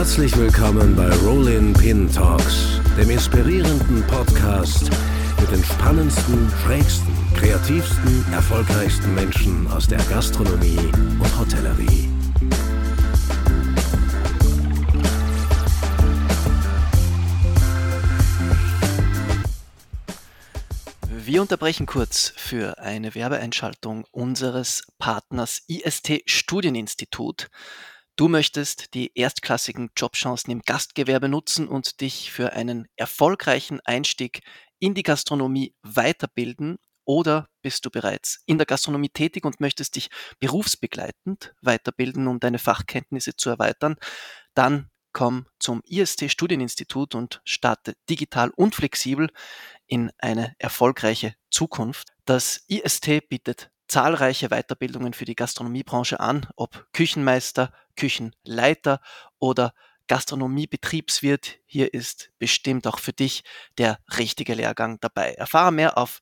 Herzlich willkommen bei Rollin Pin Talks, dem inspirierenden Podcast mit den spannendsten, schrägsten, kreativsten, erfolgreichsten Menschen aus der Gastronomie und Hotellerie. Wir unterbrechen kurz für eine Werbeeinschaltung unseres Partners IST Studieninstitut. Du möchtest die erstklassigen Jobchancen im Gastgewerbe nutzen und dich für einen erfolgreichen Einstieg in die Gastronomie weiterbilden, oder bist du bereits in der Gastronomie tätig und möchtest dich berufsbegleitend weiterbilden, um deine Fachkenntnisse zu erweitern? Dann komm zum IST Studieninstitut und starte digital und flexibel in eine erfolgreiche Zukunft. Das IST bietet zahlreiche Weiterbildungen für die Gastronomiebranche an, ob Küchenmeister, Küchenleiter oder Gastronomiebetriebswirt. Hier ist bestimmt auch für dich der richtige Lehrgang dabei. Erfahre mehr auf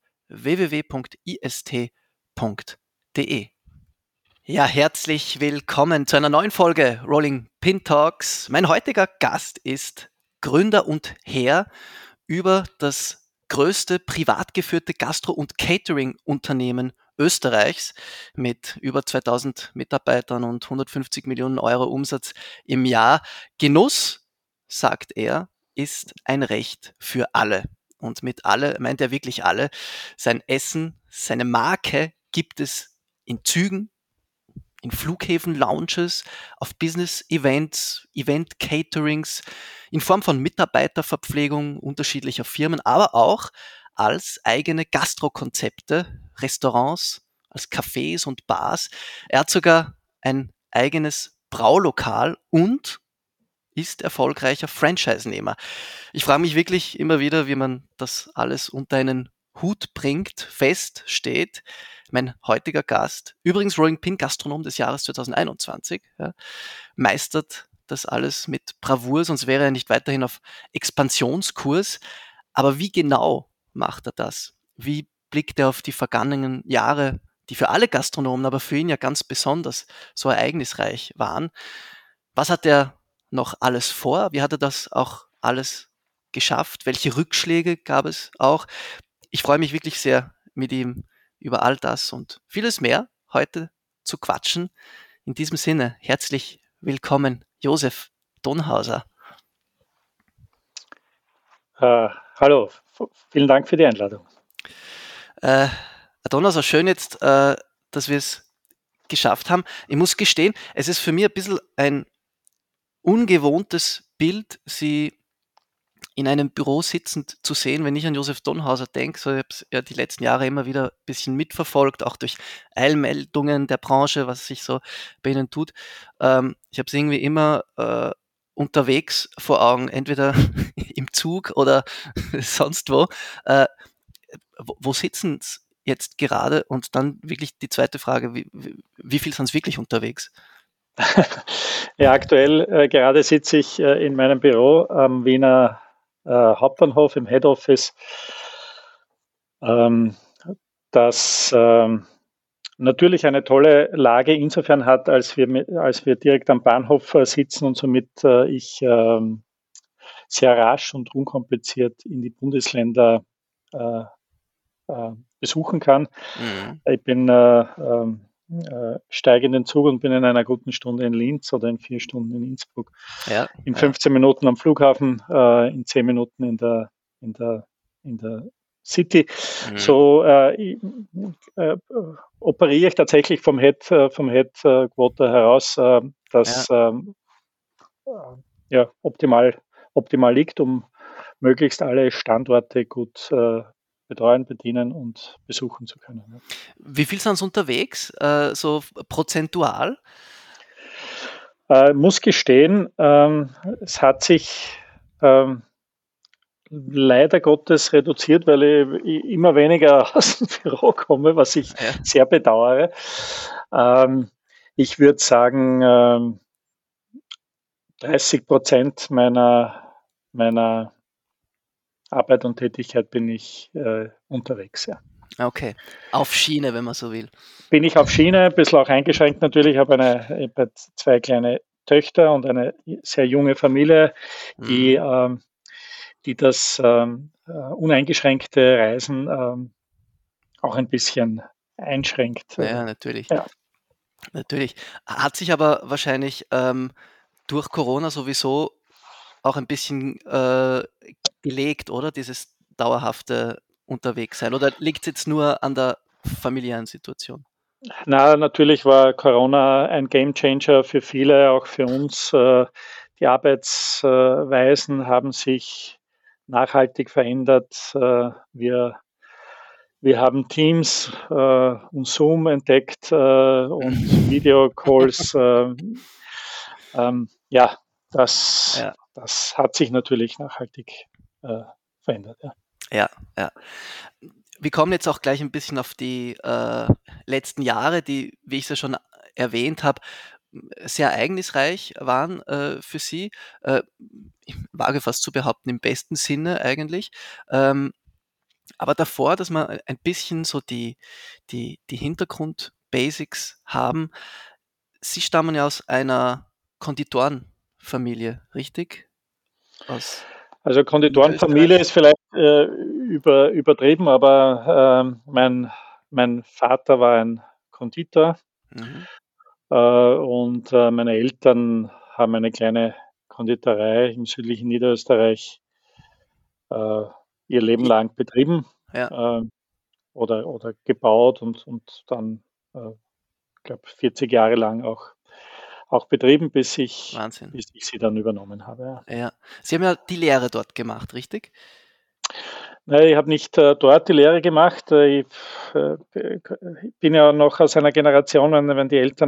www.ist.de. Ja, herzlich willkommen zu einer neuen Folge Rolling Pin Talks. Mein heutiger Gast ist Gründer und Herr über das größte privat geführte Gastro- und Catering-Unternehmen Österreichs mit über 2000 Mitarbeitern und 150 Millionen Euro Umsatz im Jahr. Genuss, sagt er, ist ein Recht für alle. Und mit alle meint er wirklich alle. Sein Essen, seine Marke gibt es in Zügen, in Flughäfen, Lounges, auf Business-Events, Event-Caterings, in Form von Mitarbeiterverpflegung unterschiedlicher Firmen, aber auch als eigene Gastrokonzepte, Restaurants, als Cafés und Bars. Er hat sogar ein eigenes Braulokal und ist erfolgreicher Franchise-Nehmer. Ich frage mich wirklich immer wieder, wie man das alles unter einen Hut bringt, feststeht. Mein heutiger Gast, übrigens Rolling Pin Gastronom des Jahres 2021, ja, meistert das alles mit Bravour, sonst wäre er nicht weiterhin auf Expansionskurs. Aber wie genau macht er das? Wie blickt er auf die vergangenen Jahre, die für alle Gastronomen, aber für ihn ja ganz besonders so ereignisreich waren? Was hat er noch alles vor? Wie hat er das auch alles geschafft? Welche Rückschläge gab es auch? Ich freue mich wirklich sehr, mit ihm über all das und vieles mehr heute zu quatschen. In diesem Sinne, herzlich willkommen, Josef Donhauser. Hallo, vielen Dank für die Einladung. Herr Donhauser, schön jetzt, dass wir es geschafft haben. Ich muss gestehen, es ist für mich ein bisschen ein ungewohntes Bild, Sie in einem Büro sitzend zu sehen, wenn ich an Josef Donhauser denke. So, ich habe es ja die letzten Jahre immer wieder ein bisschen mitverfolgt, auch durch Eilmeldungen der Branche, was sich so bei Ihnen tut. Ich habe es irgendwie immer unterwegs vor Augen, entweder im Zug oder sonst wo. Wo sitzen Sie jetzt gerade? Und dann wirklich die zweite Frage, wie viel sind Sie wirklich unterwegs? Ja, aktuell gerade sitze ich in meinem Büro am Wiener Hauptbahnhof im Head Office, das natürlich eine tolle Lage insofern hat, als wir direkt am Bahnhof sitzen und somit ich sehr rasch und unkompliziert in die Bundesländer besuchen kann. Ich bin steige in den Zug und bin in einer guten Stunde in Linz oder in 4 Stunden in Innsbruck. Ja, in 15 Minuten am Flughafen, in 10 Minuten in der City. So operiere ich tatsächlich vom Headquarter heraus, das optimal liegt, um möglichst alle Standorte gut betreuen, bedienen und besuchen zu können. Ja. Wie viel sind Sie unterwegs, so prozentual? Muss gestehen, es hat sich leider Gottes reduziert, weil ich immer weniger aus dem Büro komme, was ich sehr bedauere. Ich würde sagen, 30% meiner Arbeit und Tätigkeit bin ich unterwegs, ja. Okay, auf Schiene, wenn man so will. Bin ich auf Schiene, ein bisschen auch eingeschränkt natürlich. Ich habe 2 kleine Töchter und eine sehr junge Familie, die, Mhm. die das uneingeschränkte Reisen auch ein bisschen einschränkt. Ja, natürlich. Ja. Natürlich. Hat sich aber wahrscheinlich durch Corona sowieso auch ein bisschen gelegt, oder? Dieses dauerhafte Unterwegssein. Oder liegt es jetzt nur an der familiären Situation? Na, natürlich war Corona ein Gamechanger für viele, auch für uns. Die Arbeitsweisen haben sich nachhaltig verändert. Wir haben Teams und Zoom entdeckt und Videocalls. Ja, das, Ja, das hat sich natürlich nachhaltig äh, verändert. Ja. ja, ja. Wir kommen jetzt auch gleich ein bisschen auf die letzten Jahre, die, wie ich es ja schon erwähnt habe, sehr ereignisreich waren für Sie. Ich wage fast zu behaupten, im besten Sinne eigentlich. Aber davor, dass wir ein bisschen so die Hintergrund-Basics haben. Sie stammen ja aus einer Konditorenfamilie, richtig? Aus Also Niederösterreich? Konditorenfamilie ist vielleicht übertrieben, aber mein Vater war ein Konditor Mhm. und meine Eltern haben eine kleine Konditorei im südlichen Niederösterreich äh, ihr Leben I- lang betrieben Ja, äh, oder gebaut und dann, ich glaube, 40 Jahre lang auch betrieben, Wahnsinn. bis ich sie dann übernommen habe. Ja. Ja. Sie haben ja die Lehre dort gemacht, richtig? Nein, ich habe nicht dort die Lehre gemacht. Äh, bin ja noch aus einer Generation, wenn die Eltern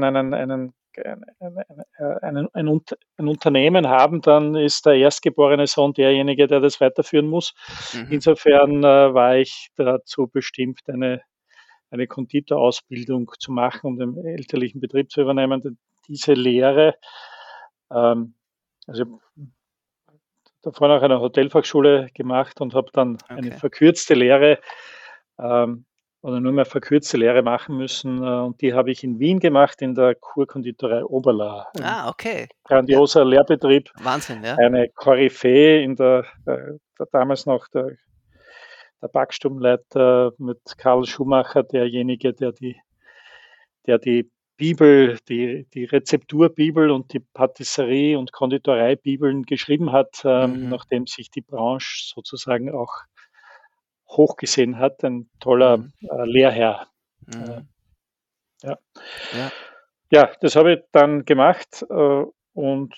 ein Unternehmen haben, dann ist der erstgeborene Sohn derjenige, der das weiterführen muss. Mhm. Insofern war ich dazu bestimmt, eine Konditorausbildung zu machen, um den elterlichen Betrieb zu übernehmen. Diese Lehre, ähm, also davor noch eine Hotelfachschule gemacht und habe dann eine Okay. verkürzte Lehre ähm, oder nur mehr verkürzte Lehre machen müssen. Und die habe ich in Wien gemacht, in der Kurkonditorei Oberla. Ein Ah, okay. Ja, grandioser Lehrbetrieb, Wahnsinn, ja. eine Koryphäe in damals noch der Backstubenleiter mit Karl Schumacher, derjenige, der die Bibel, die Rezepturbibel und die Patisserie- und Konditoreibibeln geschrieben hat, Mhm. nachdem sich die Branche sozusagen auch hochgesehen hat. Ein toller Mhm. Lehrherr. Äh, Mhm. ja. Ja. Ja, das habe ich dann gemacht und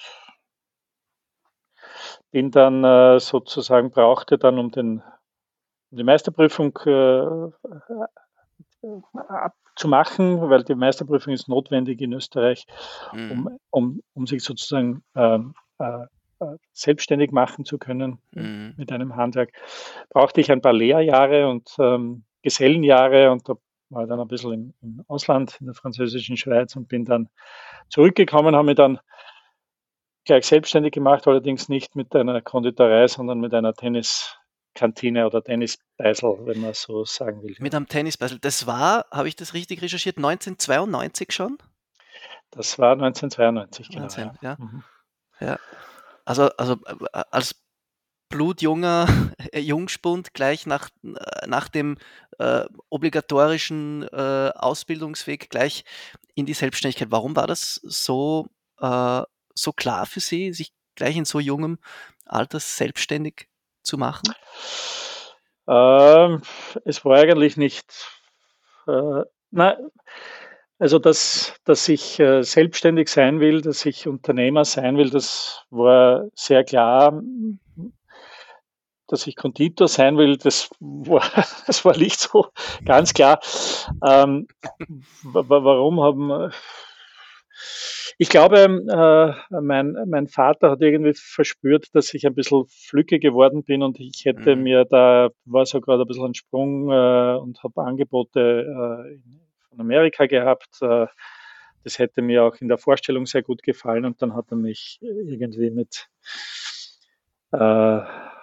bin dann sozusagen, brauchte dann, um die Meisterprüfung abzumachen, weil die Meisterprüfung ist notwendig in Österreich, Mhm. um sich sozusagen selbstständig machen zu können Mhm. mit einem Handwerk, brauchte ich ein paar Lehrjahre und Gesellenjahre und da war ich dann ein bisschen im Ausland, in der französischen Schweiz und bin dann zurückgekommen, habe mich dann gleich selbstständig gemacht, allerdings nicht mit einer Konditorei, sondern mit einer Tenniskantine oder Tennisbeisel, wenn man so sagen will. Mit Ja. einem Tennisball. Das war, habe ich das richtig recherchiert, 1992 schon? Das war 1992, genau, ja. Wahnsinn, ja. Mhm. Ja. Also als blutjunger Jungspund gleich nach dem obligatorischen Ausbildungsweg gleich in die Selbstständigkeit. Warum war das äh, so klar für Sie, sich gleich in so jungem Alter selbstständig zu machen? Ähm, Es war eigentlich nicht, na, also dass ich selbstständig sein will, dass ich Unternehmer sein will, das war sehr klar. Dass ich Konditor sein will, das war nicht so ganz klar. Warum haben ich glaube, mein Vater hat irgendwie verspürt, dass ich ein bisschen flügge geworden bin und ich hätte Mhm. mir da, war so gerade ein bisschen ein Sprung und habe Angebote von Amerika gehabt. Das hätte mir auch in der Vorstellung sehr gut gefallen und dann hat er mich irgendwie mit äh,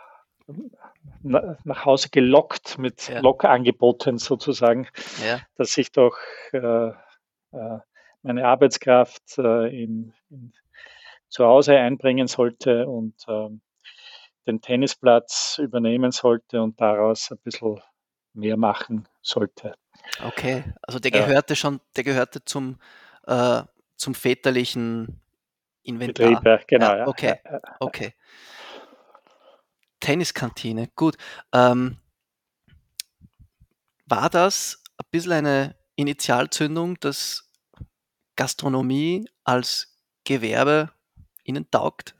nach Hause gelockt mit Ja, Lockangeboten sozusagen, ja. dass ich doch meine Arbeitskraft zu Hause einbringen sollte und den Tennisplatz übernehmen sollte und daraus ein bisschen mehr machen sollte. Okay, also der Ja, gehörte zum väterlichen Betrieb, Inventar. ja, Ja, genau. Ja, ja, okay, okay. Tenniskantine, gut. Ähm, war das ein bisschen eine Initialzündung, dass Gastronomie als Gewerbe Ihnen taugt?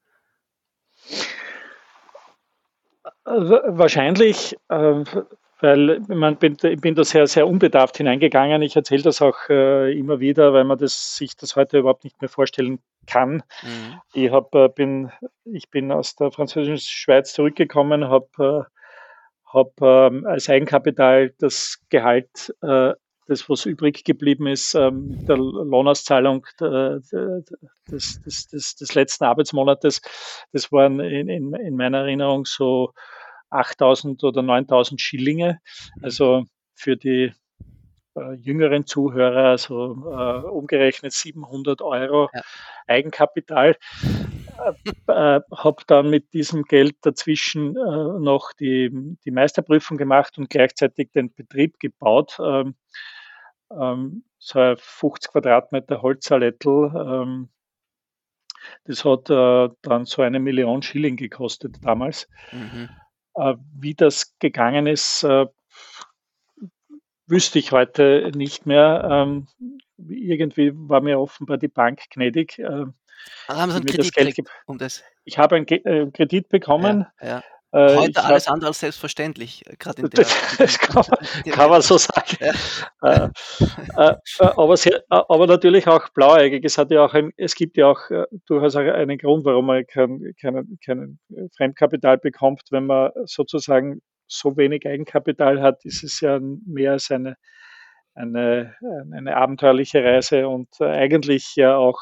Wahrscheinlich, weil ich bin da sehr, sehr unbedarft hineingegangen. Ich erzähle das auch immer wieder, weil man sich das heute überhaupt nicht mehr vorstellen kann. Mhm. Ich bin aus der französischen Schweiz zurückgekommen, hab als Eigenkapital das Gehalt, das was übrig geblieben ist, mit der Lohnauszahlung des letzten Arbeitsmonates, das waren in meiner Erinnerung so 8.000 oder 9.000 Schillinge. Also für die jüngeren Zuhörer, also umgerechnet 700 Euro Ja. Eigenkapital. Habe dann mit diesem Geld dazwischen noch die Meisterprüfung gemacht und gleichzeitig den Betrieb gebaut. So ein 50 Quadratmeter Holzsalettel. Das hat dann so 1 Million Schilling gekostet damals. Mhm. Wie das gegangen ist, wüsste ich heute nicht mehr. Irgendwie war mir offenbar die Bank gnädig, Also haben Sie die einen mir das Kredit Geld gekriegt gibt. um das? Ich habe einen Kredit Ja, bekommen. ja. Heute Ich habe, alles andere als selbstverständlich, grad in der das in dem kann man so Bereich. sagen. Ja. Äh, aber natürlich auch blauäugig. Es gibt ja auch durchaus auch einen Grund, warum man kein Fremdkapital bekommt. Wenn man sozusagen so wenig Eigenkapital hat, ist es ja mehr als eine, eine abenteuerliche Reise und eigentlich ja auch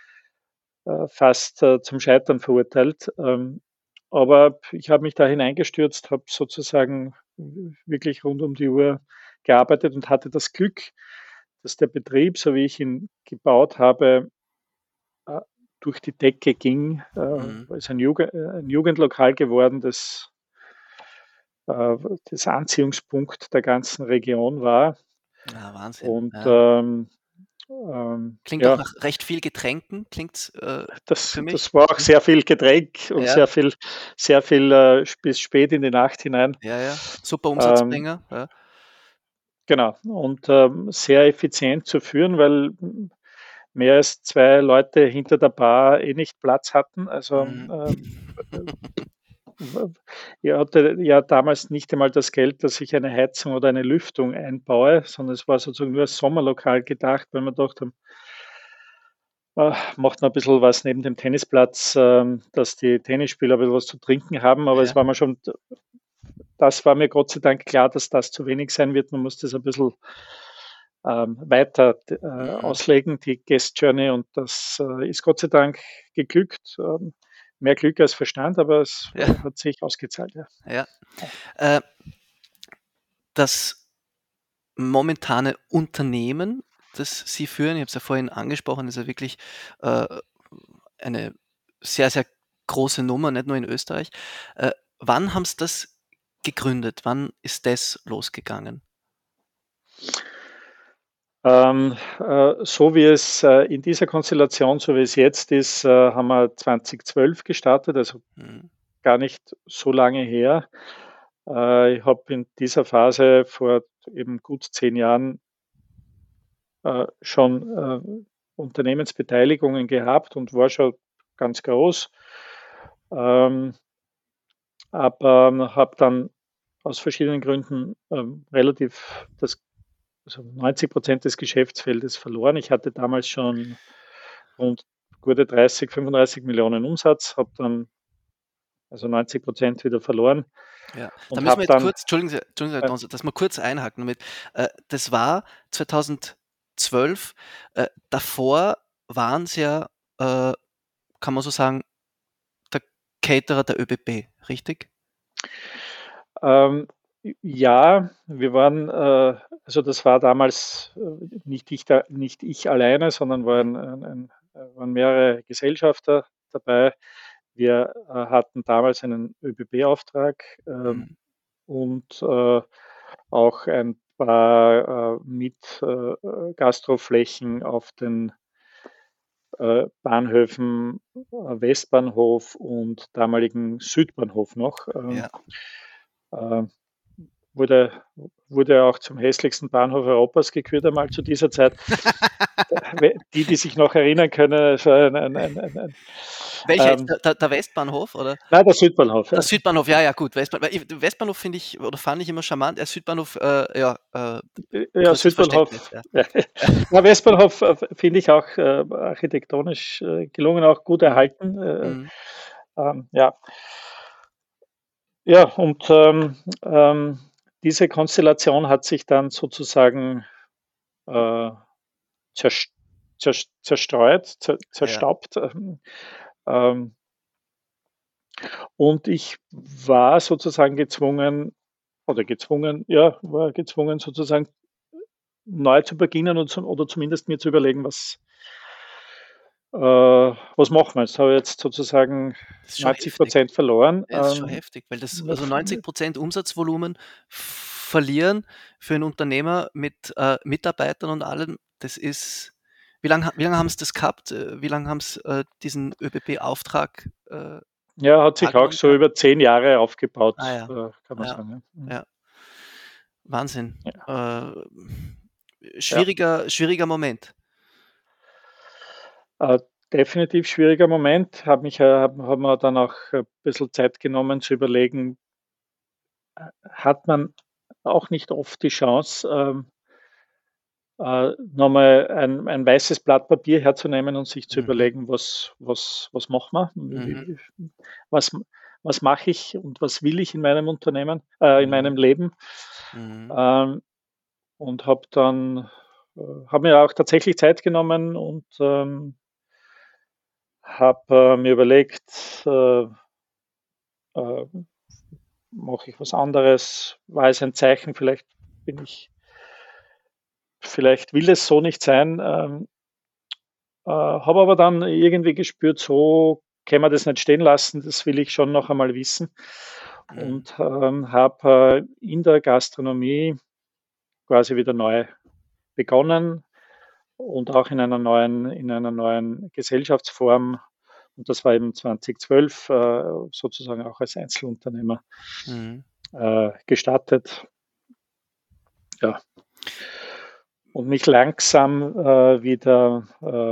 fast zum Scheitern verurteilt. Aber ich habe mich da hineingestürzt, habe sozusagen wirklich rund um die Uhr gearbeitet und hatte das Glück, dass der Betrieb, so wie ich ihn gebaut habe, äh, durch die Decke ging. Mhm. Es ist ein Jugendlokal geworden, das Anziehungspunkt der ganzen Region war. Ja, Wahnsinn. Und Ja. Klingt auch ja, nach recht viel Getränken, klingt's, für mich. das war auch Mhm. sehr viel Getränk und Ja, sehr viel bis spät in die Nacht hinein. ja, ja. Super Ähm, Umsatzbringer, ja. genau. Und sehr effizient zu führen, weil mehr als 2 Leute hinter der Bar nicht Platz hatten. Also Mhm. ich hatte ja damals nicht einmal das Geld, dass ich eine Heizung oder eine Lüftung einbaue, sondern es war sozusagen nur als Sommerlokal gedacht, weil man dachte, macht noch ein bisschen was neben dem Tennisplatz, dass die Tennisspieler ein bisschen was zu trinken haben, aber Ja. das war mir Gott sei Dank klar, dass das zu wenig sein wird. Man muss das ein bisschen weiter Mhm. auslegen, die Guest Journey, und das ist Gott sei Dank geglückt. Mehr Glück als Verstand, aber es Ja, hat sich ausgezahlt, ja. ja. Äh, das momentane Unternehmen, das Sie führen, ich habe es ja vorhin angesprochen, ist ja wirklich, äh, eine sehr, sehr große Nummer, nicht nur in Österreich. Wann haben Sie das gegründet? Wann ist das losgegangen? So wie es in dieser Konstellation, so wie es jetzt ist, haben wir 2012 gestartet, also Mhm. gar nicht so lange her. Ich habe in dieser Phase vor eben gut 10 Jahren schon Unternehmensbeteiligungen gehabt und war schon ganz groß. Ähm, aber habe dann aus verschiedenen Gründen also 90% des Geschäftsfeldes verloren. Ich hatte damals schon rund gute 30, 35 Millionen Umsatz, habe dann also 90% wieder verloren Ja, da und müssen wir habe jetzt dann, kurz, Entschuldigen Sie, Herr äh, Donzer, dass wir kurz einhaken damit. Das war 2012. Davor waren Sie ja, äh, kann man so sagen, der Caterer der ÖBB, richtig? ähm, ja, wir waren, also das war damals nicht ich alleine, sondern war Mhm. ein waren mehrere Gesellschafter dabei. Wir hatten damals einen ÖBB-Auftrag und auch ein paar Gastroflächen auf den Bahnhöfen Westbahnhof und damaligen Südbahnhof noch. Ja. Wurde auch zum hässlichsten Bahnhof Europas gekürt einmal zu dieser Zeit. Die sich noch erinnern können, so Welcher ist der Westbahnhof, oder? Nein, der Südbahnhof. Der Südbahnhof, ja, gut. Westbahnhof finde ich, oder fand ich immer charmant. Der Südbahnhof, ja, Südbahnhof. Ja. Ja, Westbahnhof finde ich auch architektonisch gelungen, auch gut erhalten. Ja. Ja, und diese Konstellation hat sich dann sozusagen zerstreut, zerstaubt. Und ich war sozusagen gezwungen sozusagen neu zu beginnen oder zumindest mir zu überlegen, was machen wir? Jetzt habe ich jetzt sozusagen 90% verloren. Das ist schon heftig, weil also 90% Umsatzvolumen verlieren für einen Unternehmer mit Mitarbeitern und allem, das ist, wie lange haben Sie das gehabt? Wie lange haben Sie diesen ÖBB-Auftrag? Ja, hat sich auch so über 10 Jahre aufgebaut, kann man sagen. Ja. Wahnsinn. Ja. Schwieriger Moment. Definitiv schwieriger Moment. Haben wir dann auch ein bisschen Zeit genommen zu überlegen, hat man auch nicht oft die Chance, nochmal ein weißes Blatt Papier herzunehmen und sich zu überlegen, was machen wir? Was mache ich und was will ich in meinem Unternehmen, in meinem Leben? Und habe mir auch tatsächlich Zeit genommen und habe mir überlegt, mache ich was anderes? War es ein Zeichen? Vielleicht will es so nicht sein. Habe aber dann irgendwie gespürt, so kann man das nicht stehen lassen. Das will ich schon noch einmal wissen. Und habe in der Gastronomie quasi wieder neu begonnen und auch in einer neuen Gesellschaftsform. Und das war eben 2012 sozusagen auch als Einzelunternehmer gestartet. Ja. Und mich langsam wieder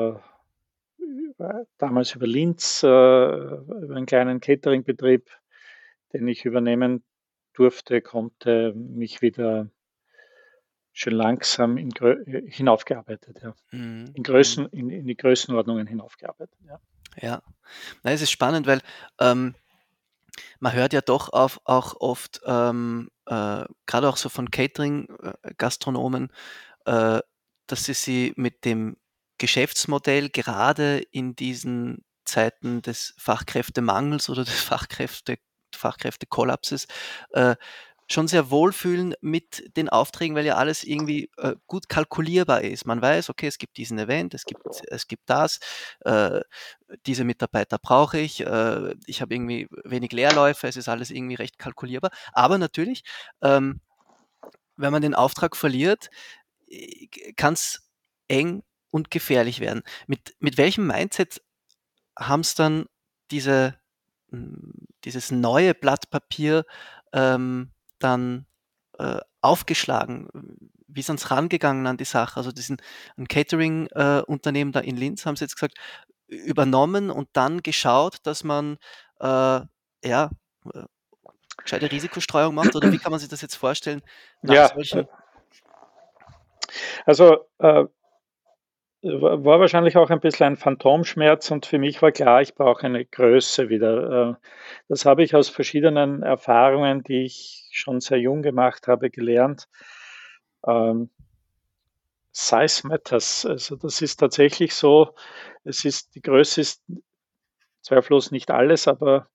damals über Linz, über einen kleinen Cateringbetrieb, den ich übernehmen konnte, mich wieder schön langsam hinaufgearbeitet, ja. In die Größenordnungen hinaufgearbeitet, ja. Ja, es ist spannend, weil man hört ja doch auch oft, gerade auch so von Catering-Gastronomen, dass sie mit dem Geschäftsmodell gerade in diesen Zeiten des Fachkräftemangels oder des Fachkräftekollapses schon sehr wohlfühlen mit den Aufträgen, weil ja alles irgendwie gut kalkulierbar ist. Man weiß, okay, es gibt diesen Event, es gibt das, diese Mitarbeiter brauche ich habe irgendwie wenig Leerläufe, es ist alles irgendwie recht kalkulierbar. Aber natürlich, wenn man den Auftrag verliert, kann es eng und gefährlich werden. Mit welchem Mindset haben es dann dieses neue Blatt Papier dann aufgeschlagen? Wie sind Sie rangegangen an die Sache? Also ein Catering-Unternehmen da in Linz, haben Sie jetzt gesagt, übernommen und dann geschaut, dass man gescheite Risikostreuung macht? Oder wie kann man sich das jetzt vorstellen? Also war wahrscheinlich auch ein bisschen ein Phantomschmerz und für mich war klar, ich brauche eine Größe wieder. Das habe ich aus verschiedenen Erfahrungen, die ich schon sehr jung gemacht habe, gelernt. Size matters. Also das ist tatsächlich so. Die Größe ist zweifellos nicht alles, aber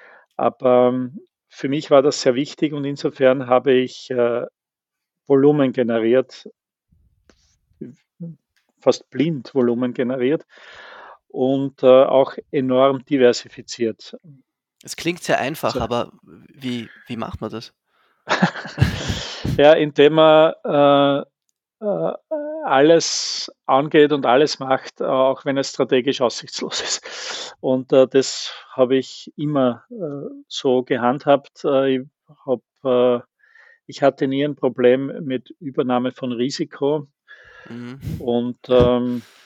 für mich war das sehr wichtig und insofern habe ich Volumen generiert, fast blind Volumen generiert und auch enorm diversifiziert. Es klingt sehr einfach, So. aber wie macht man das? Ja, indem man alles angeht und alles macht, auch wenn es strategisch aussichtslos ist. Und das habe ich immer so gehandhabt. Ich hatte nie ein Problem mit Übernahme von Risiko Mhm. und Ja.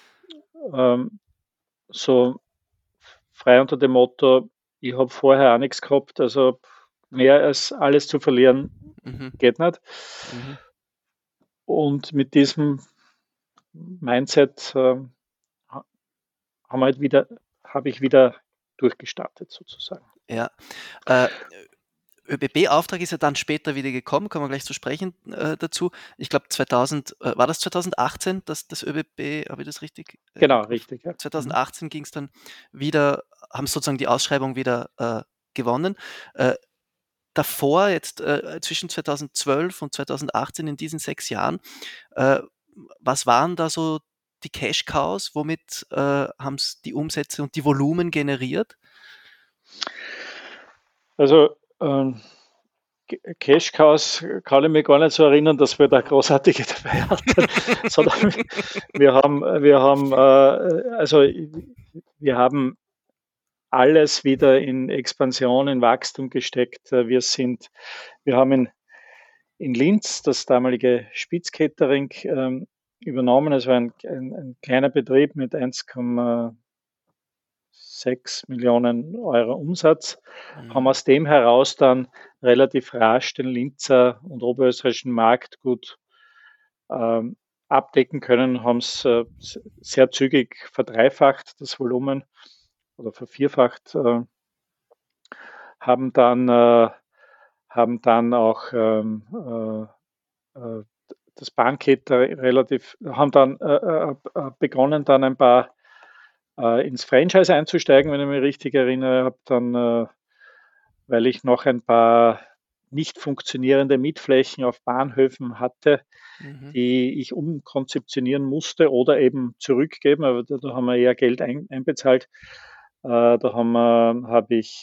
so frei unter dem Motto, ich habe vorher auch nichts gehabt, also mehr als alles zu verlieren Mhm. geht nicht. Mhm. Und mit diesem Mindset habe ich wieder durchgestartet sozusagen. Ja. ÖBB-Auftrag ist ja dann später wieder gekommen, kommen wir gleich zu sprechen dazu. Ich glaube 2000, war das 2018, dass das ÖBB, habe ich das richtig Genau, im Kopf? richtig. Ja. 2018 ging es dann wieder, haben sozusagen die Ausschreibung wieder gewonnen. Davor, jetzt zwischen 2012 und 2018, in diesen 6 Jahren, äh, was waren da so die Cash-Cows? Womit haben es die Umsätze und die Volumen generiert? Also Cash Cows kann ich mich gar nicht so erinnern, dass wir da großartige dabei hatten, sondern wir haben alles wieder in Expansion, in Wachstum gesteckt. Wir haben in Linz das damalige Spitz Catering übernommen. Es war ein kleiner Betrieb mit 1,6 Millionen Euro Umsatz, haben Mhm. aus dem heraus dann relativ rasch den Linzer und oberösterreichischen Markt gut ähm, abdecken können, haben es sehr zügig verdreifacht, das Volumen, oder vervierfacht, haben dann, haben dann auch das Bahnketter haben dann begonnen, dann ein paar ins Franchise einzusteigen, wenn ich mich richtig erinnere. Habe dann, weil ich noch ein paar nicht funktionierende Mietflächen auf Bahnhöfen hatte, Mhm. die ich umkonzeptionieren musste oder eben zurückgeben, aber da haben wir eher Geld einbezahlt. Habe ich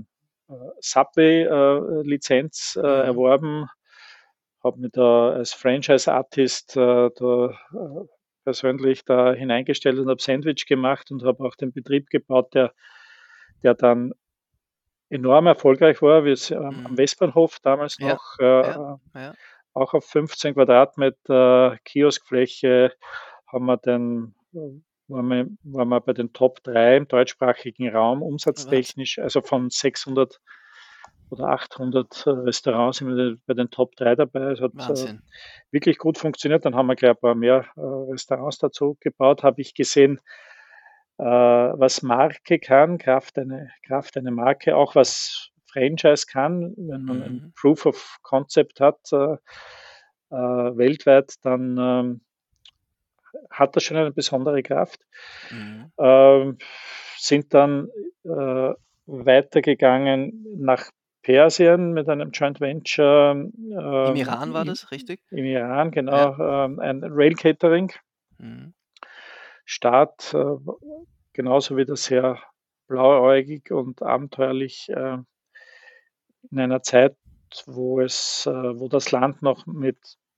Subway-Lizenz Mhm. erworben, habe mich da als Franchise-Artist persönlich da hineingestellt und habe Sandwich gemacht und habe auch den Betrieb gebaut, der dann enorm erfolgreich war. Am Mhm. Westbahnhof damals Ja, noch, ja, ja. auch auf 15 Quadratmeter Kioskfläche haben wir waren wir bei den Top 3 im deutschsprachigen Raum Wahnsinn. umsatztechnisch, also von 600 oder 800 Restaurants sind wir bei den Top 3 dabei. Es hat Wahnsinn. wirklich gut funktioniert. Dann haben wir gleich ein paar mehr Restaurants dazu gebaut. Habe ich gesehen, was Marke kann, Kraft eine Marke, auch was Franchise kann, wenn man ein Mhm. Proof of Concept hat weltweit, dann hat das schon eine besondere Kraft. Mhm. Ähm, Sind dann weitergegangen nach Persien mit einem Joint Venture Im Iran war das, richtig? im Iran, Ja. genau, ein Rail Catering Mhm. Start, genauso wieder sehr blauäugig und abenteuerlich in einer Zeit, wo das Land noch mit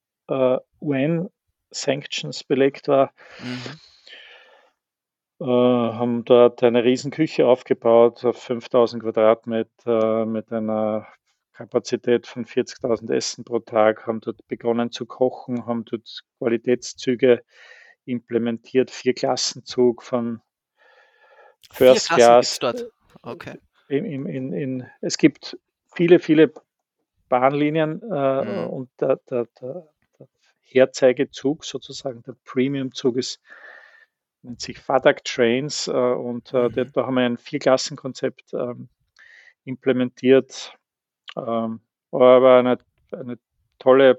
UN-Sanctions belegt war, Mhm. haben dort eine Riesenküche aufgebaut auf 5000 Quadratmeter mit einer Kapazität von 40.000 Essen pro Tag, haben dort begonnen zu kochen, haben dort Qualitätszüge implementiert, 4-Klassenzug von 4 First Klassen gibt's Class. dort. Okay. Es gibt viele, viele Bahnlinien Mhm. und der Herzeigezug sozusagen, der Premiumzug nennt sich Fadak Trains und Mhm. da haben wir ein Vierklassenkonzept implementiert. War aber eine tolle,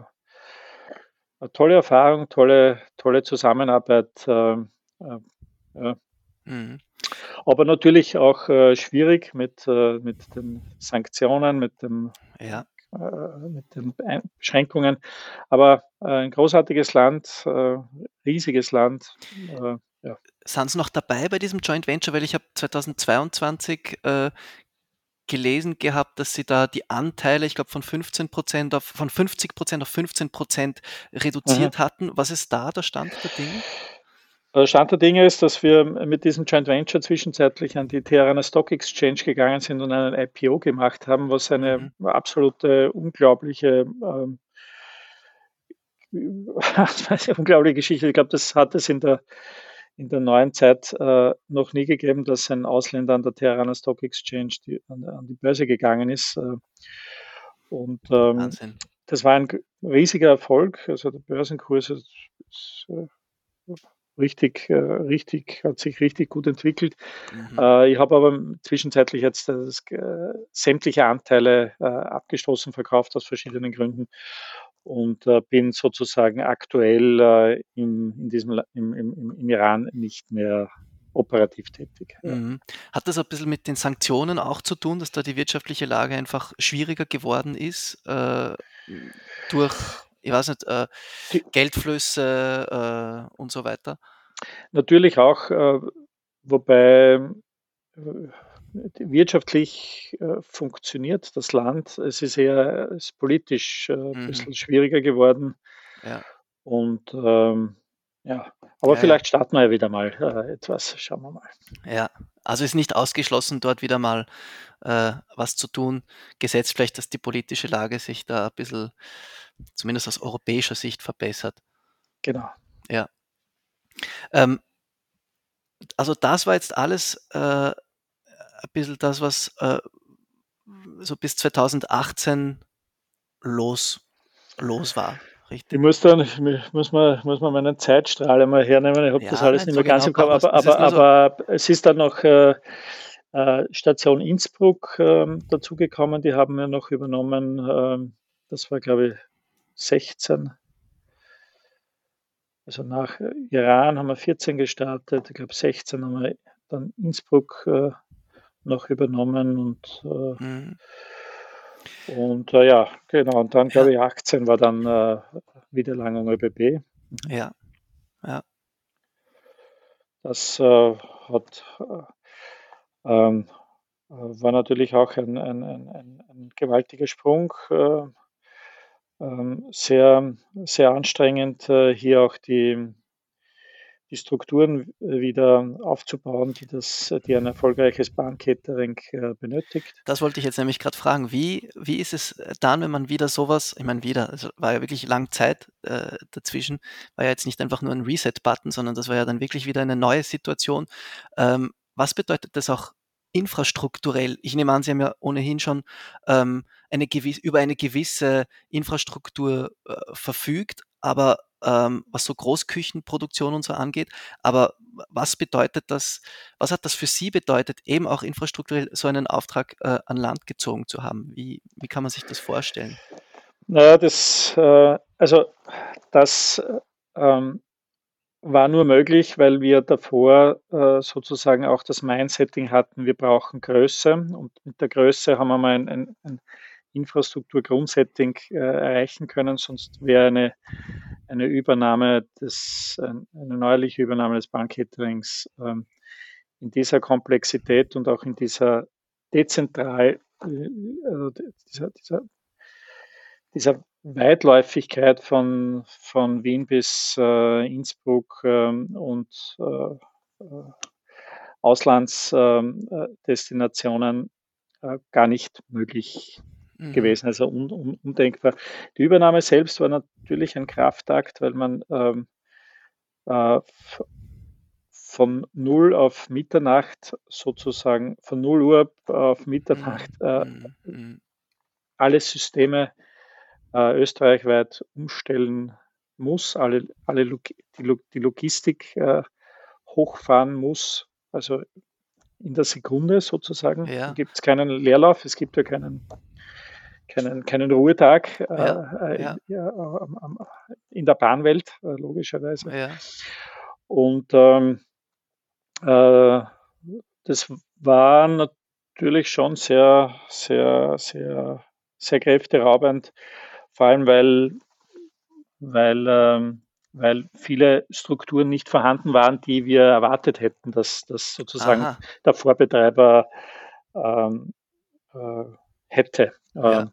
tolle Erfahrung, tolle Zusammenarbeit. Ja. Mhm. Aber natürlich auch schwierig mit den Sanktionen, Ja. mit den Beschränkungen. Aber ein großartiges Land, riesiges Land. Ja. sind Sie noch dabei bei diesem Joint Venture? Weil ich habe 2022 gelesen gehabt, dass Sie da die Anteile, ich glaube, von 50% auf 15% Mhm. reduziert hatten. Was ist da der Stand der Dinge? Stand der Dinge ist, dass wir mit diesem Joint Venture zwischenzeitlich an die Tirana Stock Exchange gegangen sind und einen IPO gemacht haben, was eine Mhm. absolute unglaubliche, unglaubliche Geschichte. Ich glaube, das hat es in der neuen Zeit noch nie gegeben, dass ein Ausländer an der Tirana Stock Exchange an die Börse gegangen ist. Und Wahnsinn. das war ein riesiger Erfolg. Also der Börsenkurs ist hat sich richtig gut entwickelt. Mhm. Ich habe aber zwischenzeitlich jetzt sämtliche Anteile abgestoßen, verkauft aus verschiedenen Gründen und bin sozusagen aktuell im Iran nicht mehr operativ tätig. Ja. Mhm. Hat das ein bisschen mit den Sanktionen auch zu tun, dass da die wirtschaftliche Lage einfach schwieriger geworden ist, durch, ich weiß nicht, Die, Geldflüsse und so weiter? natürlich auch, wobei wirtschaftlich funktioniert das Land. Es ist politisch ein Mhm. bisschen schwieriger geworden. Ja, Und ja, aber ja, ja, vielleicht starten wir ja wieder mal etwas. Schauen wir mal. ja. Also ist nicht ausgeschlossen, dort wieder mal was zu tun, gesetzt vielleicht, dass die politische Lage sich da ein bisschen, zumindest aus europäischer Sicht, verbessert. Genau. Ja. Ähm, also das war jetzt alles ein bisschen das, was so bis 2018 los, los war, Ich richtig? muss dann, muss man meinen Zeitstrahl einmal hernehmen. Ich habe das Ja, alles nicht nicht so mehr ganz genau im Kopf, brauchen wir es. Das ist nur so, aber es ist dann noch Station Innsbruck dazugekommen. Die haben wir noch übernommen. Das war, glaube ich, 16. Also nach Iran haben wir 14 gestartet. Ich glaube, 16 haben wir dann Innsbruck noch übernommen mhm, ja, genau. Und dann, ja, glaube ich, 18 war dann wieder Langung ÖBB. ja, ja, Das hat, war natürlich auch ein gewaltiger Sprung. Sehr anstrengend, hier auch die Strukturen wieder aufzubauen, die ein erfolgreiches Bahncatering benötigt. das wollte ich jetzt nämlich gerade fragen. Wie ist es dann, wenn man wieder sowas, ich meine wieder, also war ja wirklich lang Zeit dazwischen, war ja jetzt nicht einfach nur ein Reset-Button, sondern das war ja dann wirklich wieder eine neue Situation. Was bedeutet das auch infrastrukturell? Ich nehme an, Sie haben ja ohnehin schon über eine gewisse Infrastruktur verfügt, aber was so Großküchenproduktion und so angeht, aber was bedeutet das, was hat das für Sie bedeutet, eben auch infrastrukturell so einen Auftrag an Land gezogen zu haben? Wie kann man sich das vorstellen? Naja, das ähm, war nur möglich, weil wir davor sozusagen auch das Mindsetting hatten, wir brauchen Größe und mit der Größe haben wir mal ein Infrastruktur-Grundsetting erreichen können, sonst wäre eine eine neuerliche Übernahme des Bahncaterings in dieser Komplexität und auch in dieser dezentral, also dieser Weitläufigkeit von Wien bis Innsbruck und Auslandsdestinationen gar nicht möglich Mhm. gewesen, also undenkbar. Die Übernahme selbst war natürlich ein Kraftakt, weil man äh, von 0 auf Mitternacht sozusagen, von 0 Uhr auf Mitternacht Mhm. Mhm. Mhm. alle Systeme österreichweit umstellen muss, die Logistik hochfahren muss, also in der Sekunde sozusagen. Da Ja, gibt es keinen Leerlauf, es gibt ja keinen Ruhetag ja, ja, in der Bahnwelt, logischerweise. ja. Und äh, das war natürlich schon sehr kräfteraubend, vor allem weil weil viele Strukturen nicht vorhanden waren, die wir erwartet hätten, dass sozusagen Aha, der Vorbetreiber ähm, äh, hätte. ja.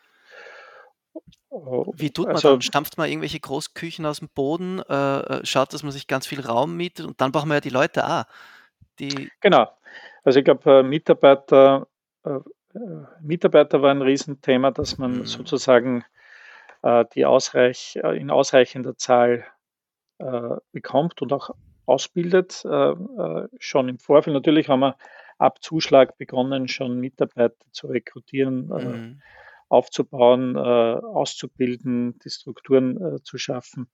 Äh, Wie tut man also dann? Stampft man irgendwelche Großküchen aus dem Boden, schaut, dass man sich ganz viel Raum mietet und dann brauchen wir ja die Leute die genau. Also ich glaube, Mitarbeiter war ein Riesenthema, dass man mhm, sozusagen in ausreichender Zahl bekommt und auch ausbildet, schon im Vorfeld. Natürlich haben wir ab Zuschlag begonnen, schon Mitarbeiter zu rekrutieren, mhm, aufzubauen, auszubilden, die Strukturen zu schaffen,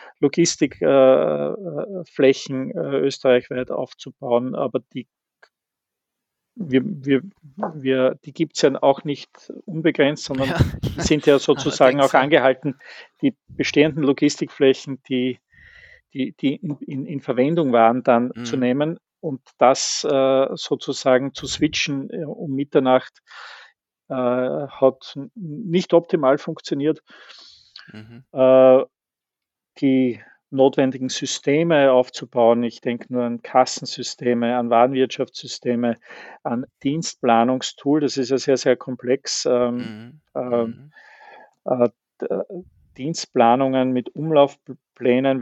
Logistikflächen österreichweit aufzubauen, aber wir, wir, die gibt es ja auch nicht unbegrenzt, sondern ja, wir sind ja sozusagen allerdings, auch ja. angehalten, die bestehenden Logistikflächen, die in Verwendung waren, dann zu Mhm, nehmen und das sozusagen zu switchen um Mitternacht hat nicht optimal funktioniert. mhm, Äh, die notwendigen Systeme aufzubauen. Ich denke nur an Kassensysteme, an Warenwirtschaftssysteme, an Dienstplanungstool. Das ist ja sehr, sehr komplex. mhm, Äh, mhm, äh, Dienstplanungen mit Umlaufplänen.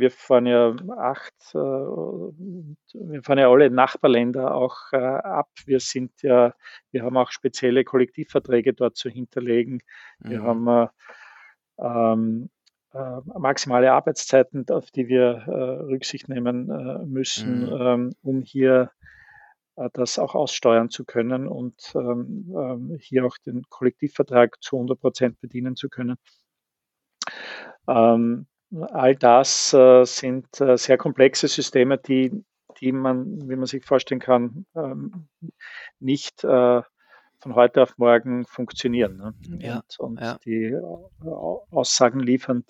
Wir fahren ja alle Nachbarländer auch ab. Wir haben auch spezielle Kollektivverträge dort zu hinterlegen. Wir mhm, haben ähm, maximale Arbeitszeiten, auf die wir Rücksicht nehmen müssen, mhm, um hier das auch aussteuern zu können und hier auch den Kollektivvertrag zu 100% bedienen zu können. All das sind sehr komplexe Systeme, die man, wie man sich vorstellen kann, nicht von heute auf morgen funktionieren, ne? ja, Und ja, die Aussagen liefern,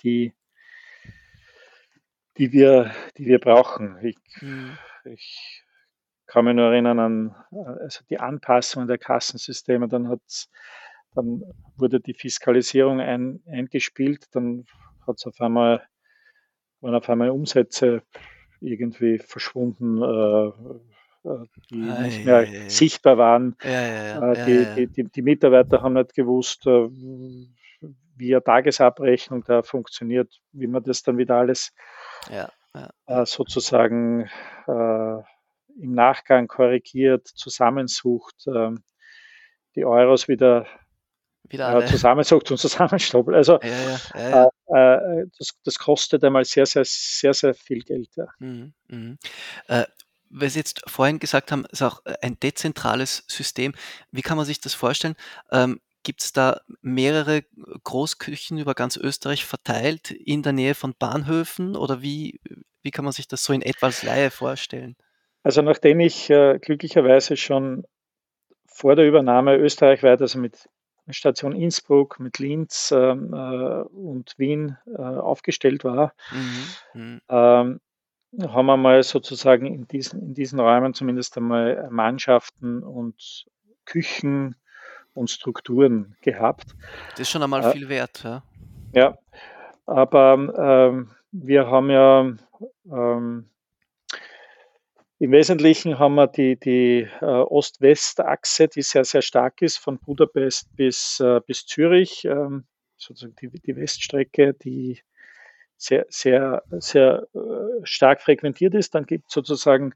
die wir brauchen. mhm, Ich kann mich nur erinnern an also die Anpassung der Kassensysteme, dann wurde die Fiskalisierung eingespielt, dann hat's auf einmal, waren auf einmal Umsätze irgendwie verschwunden, die ei, nicht mehr ei, ei. sichtbar waren. Ja, ja, ja, ja, ja, ja, Die Mitarbeiter haben nicht gewusst, wie eine Tagesabrechnung da funktioniert, wie man das dann wieder alles ja, ja, ja. sozusagen äh, im Nachgang korrigiert, zusammensucht, die Euros wieder Wieder alle. zusammensucht und zusammenstoppelt. Also Ja, ja, ja, ja. das kostet einmal sehr, sehr, sehr, sehr viel Geld. Ja. Mhm, mhm. Äh, Weil Sie jetzt vorhin gesagt haben, es ist auch ein dezentrales System. Wie kann man sich das vorstellen? Gibt es da mehrere Großküchen über ganz Österreich verteilt in der Nähe von Bahnhöfen oder wie kann man sich das so in etwa als Laie vorstellen? Also nachdem ich glücklicherweise schon vor der Übernahme österreichweit, also mit Station Innsbruck, mit Linz und Wien aufgestellt war, Mhm, mhm, ähm, haben wir mal sozusagen in diesen Räumen zumindest einmal Mannschaften und Küchen und Strukturen gehabt. das ist schon einmal Äh, viel wert, ja. ja, aber wir haben ja ähm, im Wesentlichen haben wir die Ost-West-Achse, die sehr, sehr stark ist, von Budapest bis Zürich, sozusagen die Weststrecke, die sehr, sehr, sehr stark frequentiert ist. Dann gibt es sozusagen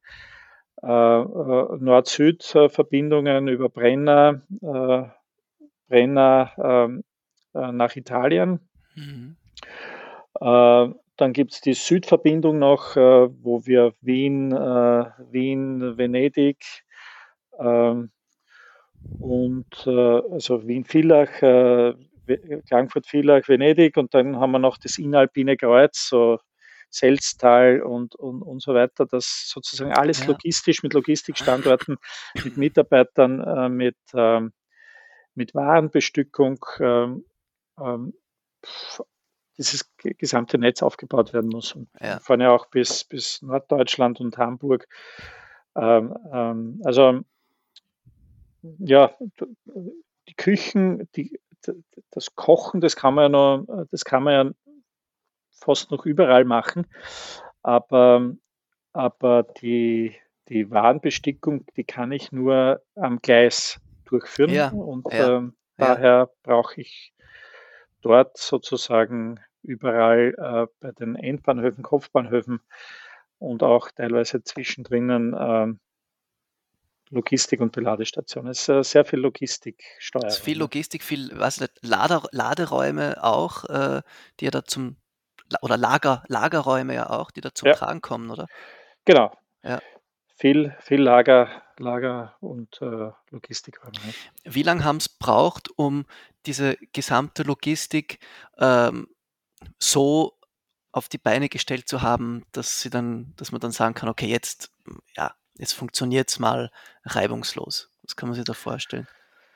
Nord-Süd-Verbindungen über Brenner nach Italien. Mhm, Dann gibt es die Südverbindung noch, wo wir Wien, Venedig ähm, und also Wien-Villach, Klagenfurt-Villach, Venedig und dann haben wir noch das Inneralpine Kreuz, so Selztal und so weiter, das sozusagen alles ja. logistisch mit Logistikstandorten, mit Mitarbeitern, mit Warenbestückung, ähm, dieses gesamte Netz aufgebaut werden muss. Und Ja. fahren ja auch bis Norddeutschland und Hamburg. Also ja, die Küchen, das Kochen, das kann man ja fast noch überall machen. Aber, aber die Warenbestickung, die kann ich nur am Gleis durchführen Ja, und ja, ja. daher brauche ich dort sozusagen überall bei den Endbahnhöfen, Kopfbahnhöfen und auch teilweise zwischendrin Logistik und Beladestation. Es ist sehr viel Ist viel Logistiksteuerung. Ja. Logistik, viel, weiß nicht, Laderäume auch, die ja da oder Lagerräume ja auch, die da zum Ja, Tragen kommen, oder? genau. Ja. Viel Lager und Logistikräume. Ja. Wie lange haben es braucht, um diese gesamte Logistik ähm, so auf die Beine gestellt zu haben, dass man dann sagen kann, okay, jetzt funktioniert es mal reibungslos. Was kann man sich da vorstellen?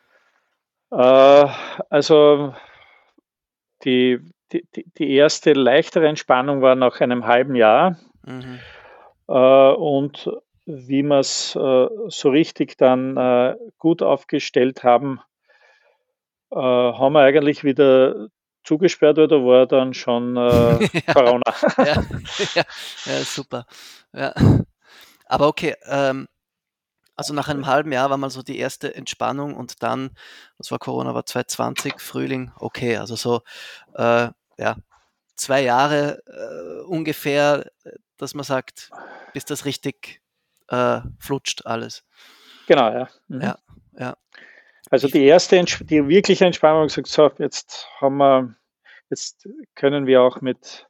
Also die, die erste leichtere Entspannung war nach einem halben Jahr. Mhm. Und wie wir es so richtig dann gut aufgestellt haben, haben wir eigentlich wieder zugesperrt oder war dann schon Ja, Corona? ja, ja, ja, super. Ja. Aber okay, also nach einem halben Jahr war mal so die erste Entspannung und dann, was war Corona, war 2020, Frühling, okay, also so, ja, 2 Jahre ungefähr, dass man sagt, bis das richtig flutscht alles. Genau, ja. Mhm. Ja, ja. Also Wie, die wirkliche Entspannung gesagt, so, jetzt können wir auch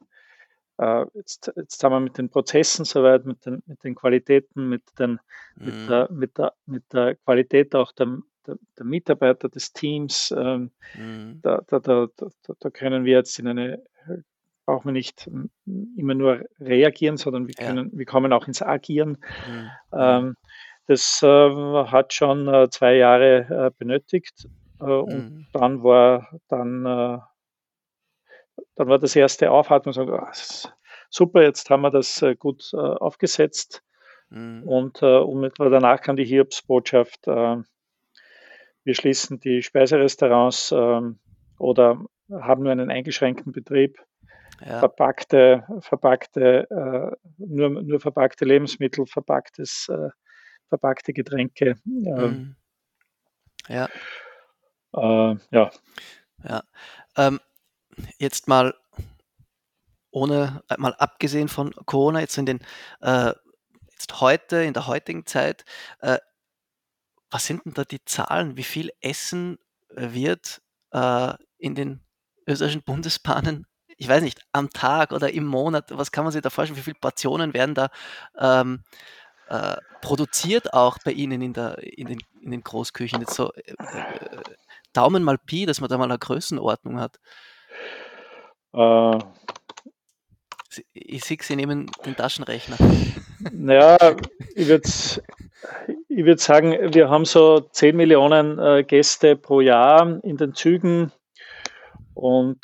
jetzt haben wir mit den Prozessen soweit, mit den Qualitäten, mm, mit der Qualität auch der Mitarbeiter, des Teams. mm, Da können wir jetzt brauchen wir nicht immer nur reagieren, sondern ja, wir kommen auch ins Agieren. mm, mm, Ähm, Das hat schon 2 Jahre benötigt und mm, dann war das erste Aufatmen, so, super, jetzt haben wir das gut aufgesetzt mm, und unmittelbar danach kam die Hiobsbotschaft, wir schließen die Speiserestaurants oder haben nur einen eingeschränkten Betrieb, ja, nur verpackte Lebensmittel, verpackte Getränke. mm, ja, Ja, ja. Ähm, jetzt mal mal abgesehen von Corona, äh, in der heutigen Zeit, äh, was sind denn da die Zahlen? Wie viel Essen wird in den österreichischen Bundesbahnen, ich weiß nicht, am Tag oder im Monat, was kann man sich da vorstellen? Wie viele Portionen werden da ähm, produziert auch bei Ihnen in den Großküchen? Jetzt so Daumen mal Pi, dass man da mal eine Größenordnung hat. äh, Ich sehe, Sie nehmen den Taschenrechner. naja, ich würde ich würd sagen, wir haben so 10 Millionen Gäste pro Jahr in den Zügen und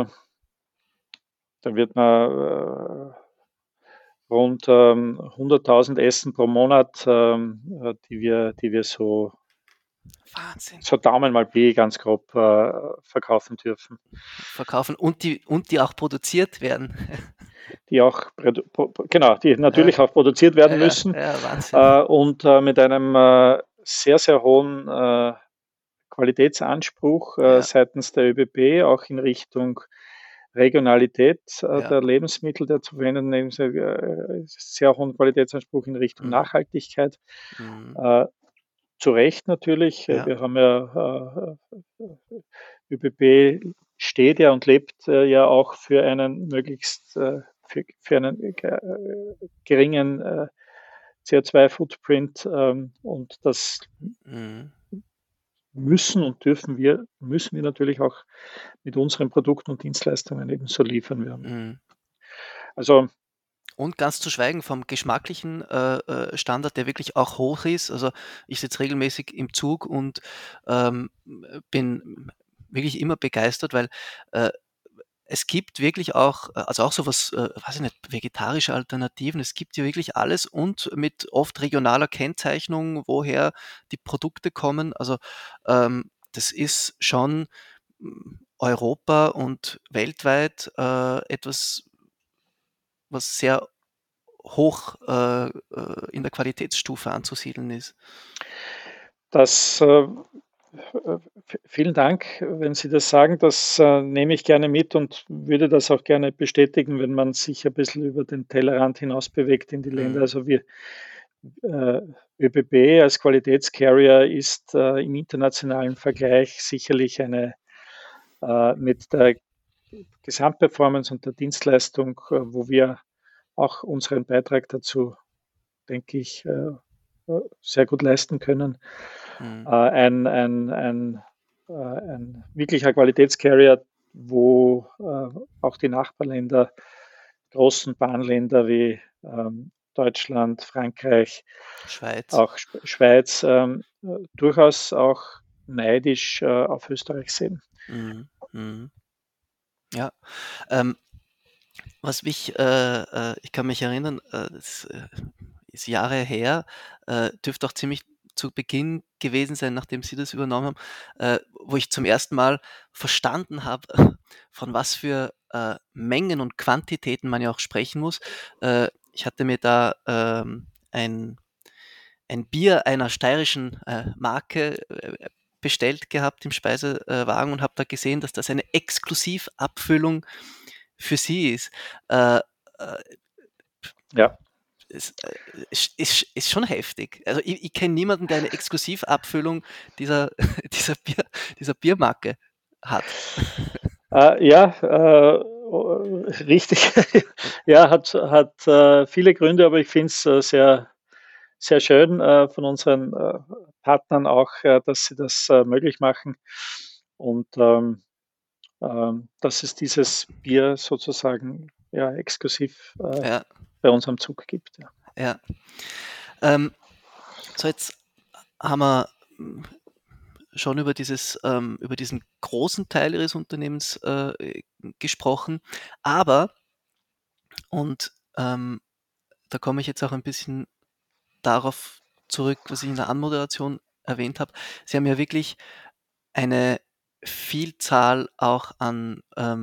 da wird man rund 100.000 Essen pro Monat, die wir Wahnsinn. so Daumen mal Pi ganz grob verkaufen dürfen. Verkaufen und die auch produziert werden. Die auch, genau, die Ja, natürlich auch produziert werden ja, müssen ja, Wahnsinn. und mit einem sehr, sehr hohen Qualitätsanspruch Ja, seitens der ÖBB, auch in Richtung Regionalität ja. der Lebensmittel, der zu verwendenden sehr hohen Qualitätsanspruch in Richtung Mhm. Nachhaltigkeit. Mhm. Äh, zu Recht natürlich. Ja. Wir haben ja ÖBB steht ja und lebt ja auch für einen möglichst für einen geringen CO2-Footprint und das Mhm. müssen wir natürlich auch mit unseren Produkten und Dienstleistungen ebenso liefern werden. Mhm. Also Und ganz zu schweigen vom geschmacklichen Standard, der wirklich auch hoch ist. Also ich sitze regelmäßig im Zug und bin wirklich immer begeistert, weil äh, es gibt wirklich auch, also auch so was, weiß ich nicht, vegetarische Alternativen. Es gibt hier wirklich alles und mit oft regionaler Kennzeichnung, woher die Produkte kommen. Also das ist schon Europa und weltweit etwas, was sehr hoch in der Qualitätsstufe anzusiedeln ist. Das, vielen Dank, wenn Sie das sagen. Das nehme ich gerne mit und würde das auch gerne bestätigen, wenn man sich ein bisschen über den Tellerrand hinaus bewegt in die Länder. Also ÖBB als Qualitätscarrier ist im internationalen Vergleich sicherlich mit der Gesamtperformance und der Dienstleistung, wo wir auch unseren Beitrag dazu, denke ich, sehr gut leisten können. Ein wirklicher Qualitätscarrier, wo auch die Nachbarländer, großen Bahnländer wie Deutschland, Frankreich, Schweiz, auch Schweiz, durchaus auch neidisch auf Österreich sehen. Ja, was mich, ich kann mich erinnern, das ist Jahre her, dürfte auch ziemlich zu Beginn gewesen sein, nachdem Sie das übernommen haben, wo ich zum ersten Mal verstanden habe, von was für Mengen und Quantitäten man ja auch sprechen muss. Ich hatte mir da ein Bier einer steirischen Marke bestellt gehabt im Speisewagen und habe da gesehen, dass das eine Exklusivabfüllung für Sie ist. Ja. Ist schon heftig. Also ich kenne niemanden, der eine Exklusivabfüllung dieser Biermarke hat. Ja, richtig. Ja, hat viele Gründe, aber ich finde es sehr, sehr schön von unseren Partnern auch, dass sie das möglich machen und dass es dieses Bier sozusagen exklusiv Ja, bei uns am Zug gibt. Ja. ja. So, jetzt haben wir schon über diesen großen Teil Ihres Unternehmens gesprochen, aber, und da komme ich jetzt auch ein bisschen darauf zurück, was ich in der Anmoderation erwähnt habe. Sie haben ja wirklich eine Vielzahl auch an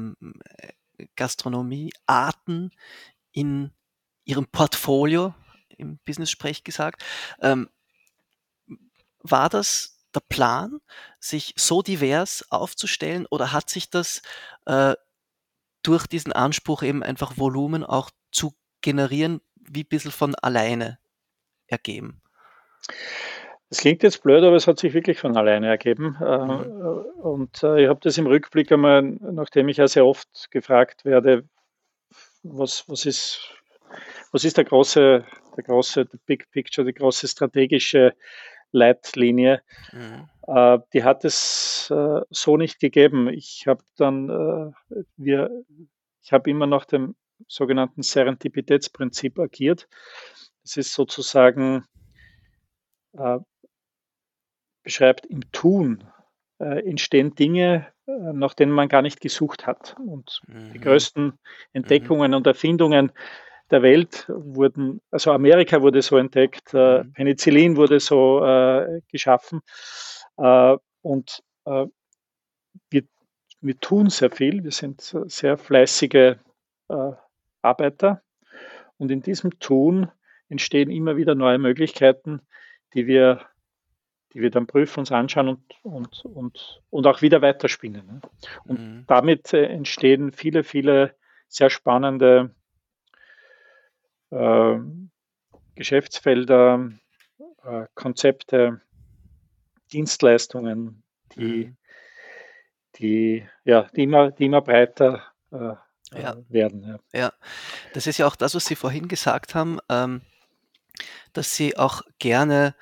Gastronomiearten in Ihrem Portfolio, im Business-Sprech gesagt. War das der Plan, sich so divers aufzustellen, oder hat sich das durch diesen Anspruch, eben einfach Volumen auch zu generieren, wie ein bisschen von alleine ergeben? Das klingt jetzt blöd, aber es hat sich wirklich von alleine ergeben. Und ich habe das im Rückblick einmal, nachdem ich ja sehr oft gefragt werde, was ist der große the Big Picture, die große strategische Leitlinie. Die hat es so nicht gegeben. Ich habe immer nach dem sogenannten Serendipitätsprinzip agiert. Das ist sozusagen, beschreibt, im Tun entstehen Dinge, nach denen man gar nicht gesucht hat. Und die größten Entdeckungen und Erfindungen der Welt wurden, also Amerika wurde so entdeckt, Penicillin wurde so geschaffen, und wir tun sehr viel, wir sind sehr fleißige Arbeiter, und in diesem Tun entstehen immer wieder neue Möglichkeiten, die wir dann prüfen, uns anschauen und auch wieder weiterspinnen. Und damit entstehen viele, viele sehr spannende Geschäftsfelder, Konzepte, Dienstleistungen, die immer breiter werden. Ja, das ist ja auch das, was Sie vorhin gesagt haben, dass Sie auch gerne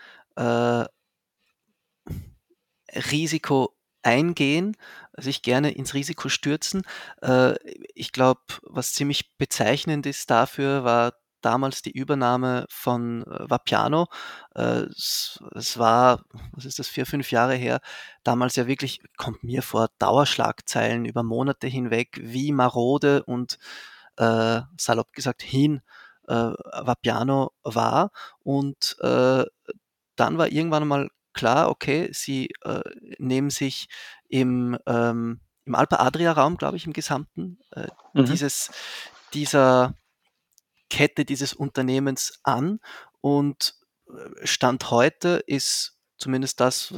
Risiko eingehen, sich gerne ins Risiko stürzen. Ich glaube, was ziemlich bezeichnend ist dafür, war damals die Übernahme von Vapiano. Es war, was ist das, 4, 5 Jahre her, damals ja wirklich, kommt mir vor, Dauerschlagzeilen über Monate hinweg, wie marode und salopp gesagt Vapiano war. Und dann war irgendwann mal klar, okay, sie nehmen sich im Alpe-Adria-Raum, glaube ich, im Gesamten, dieser Kette dieses Unternehmens an und Stand heute ist zumindest das,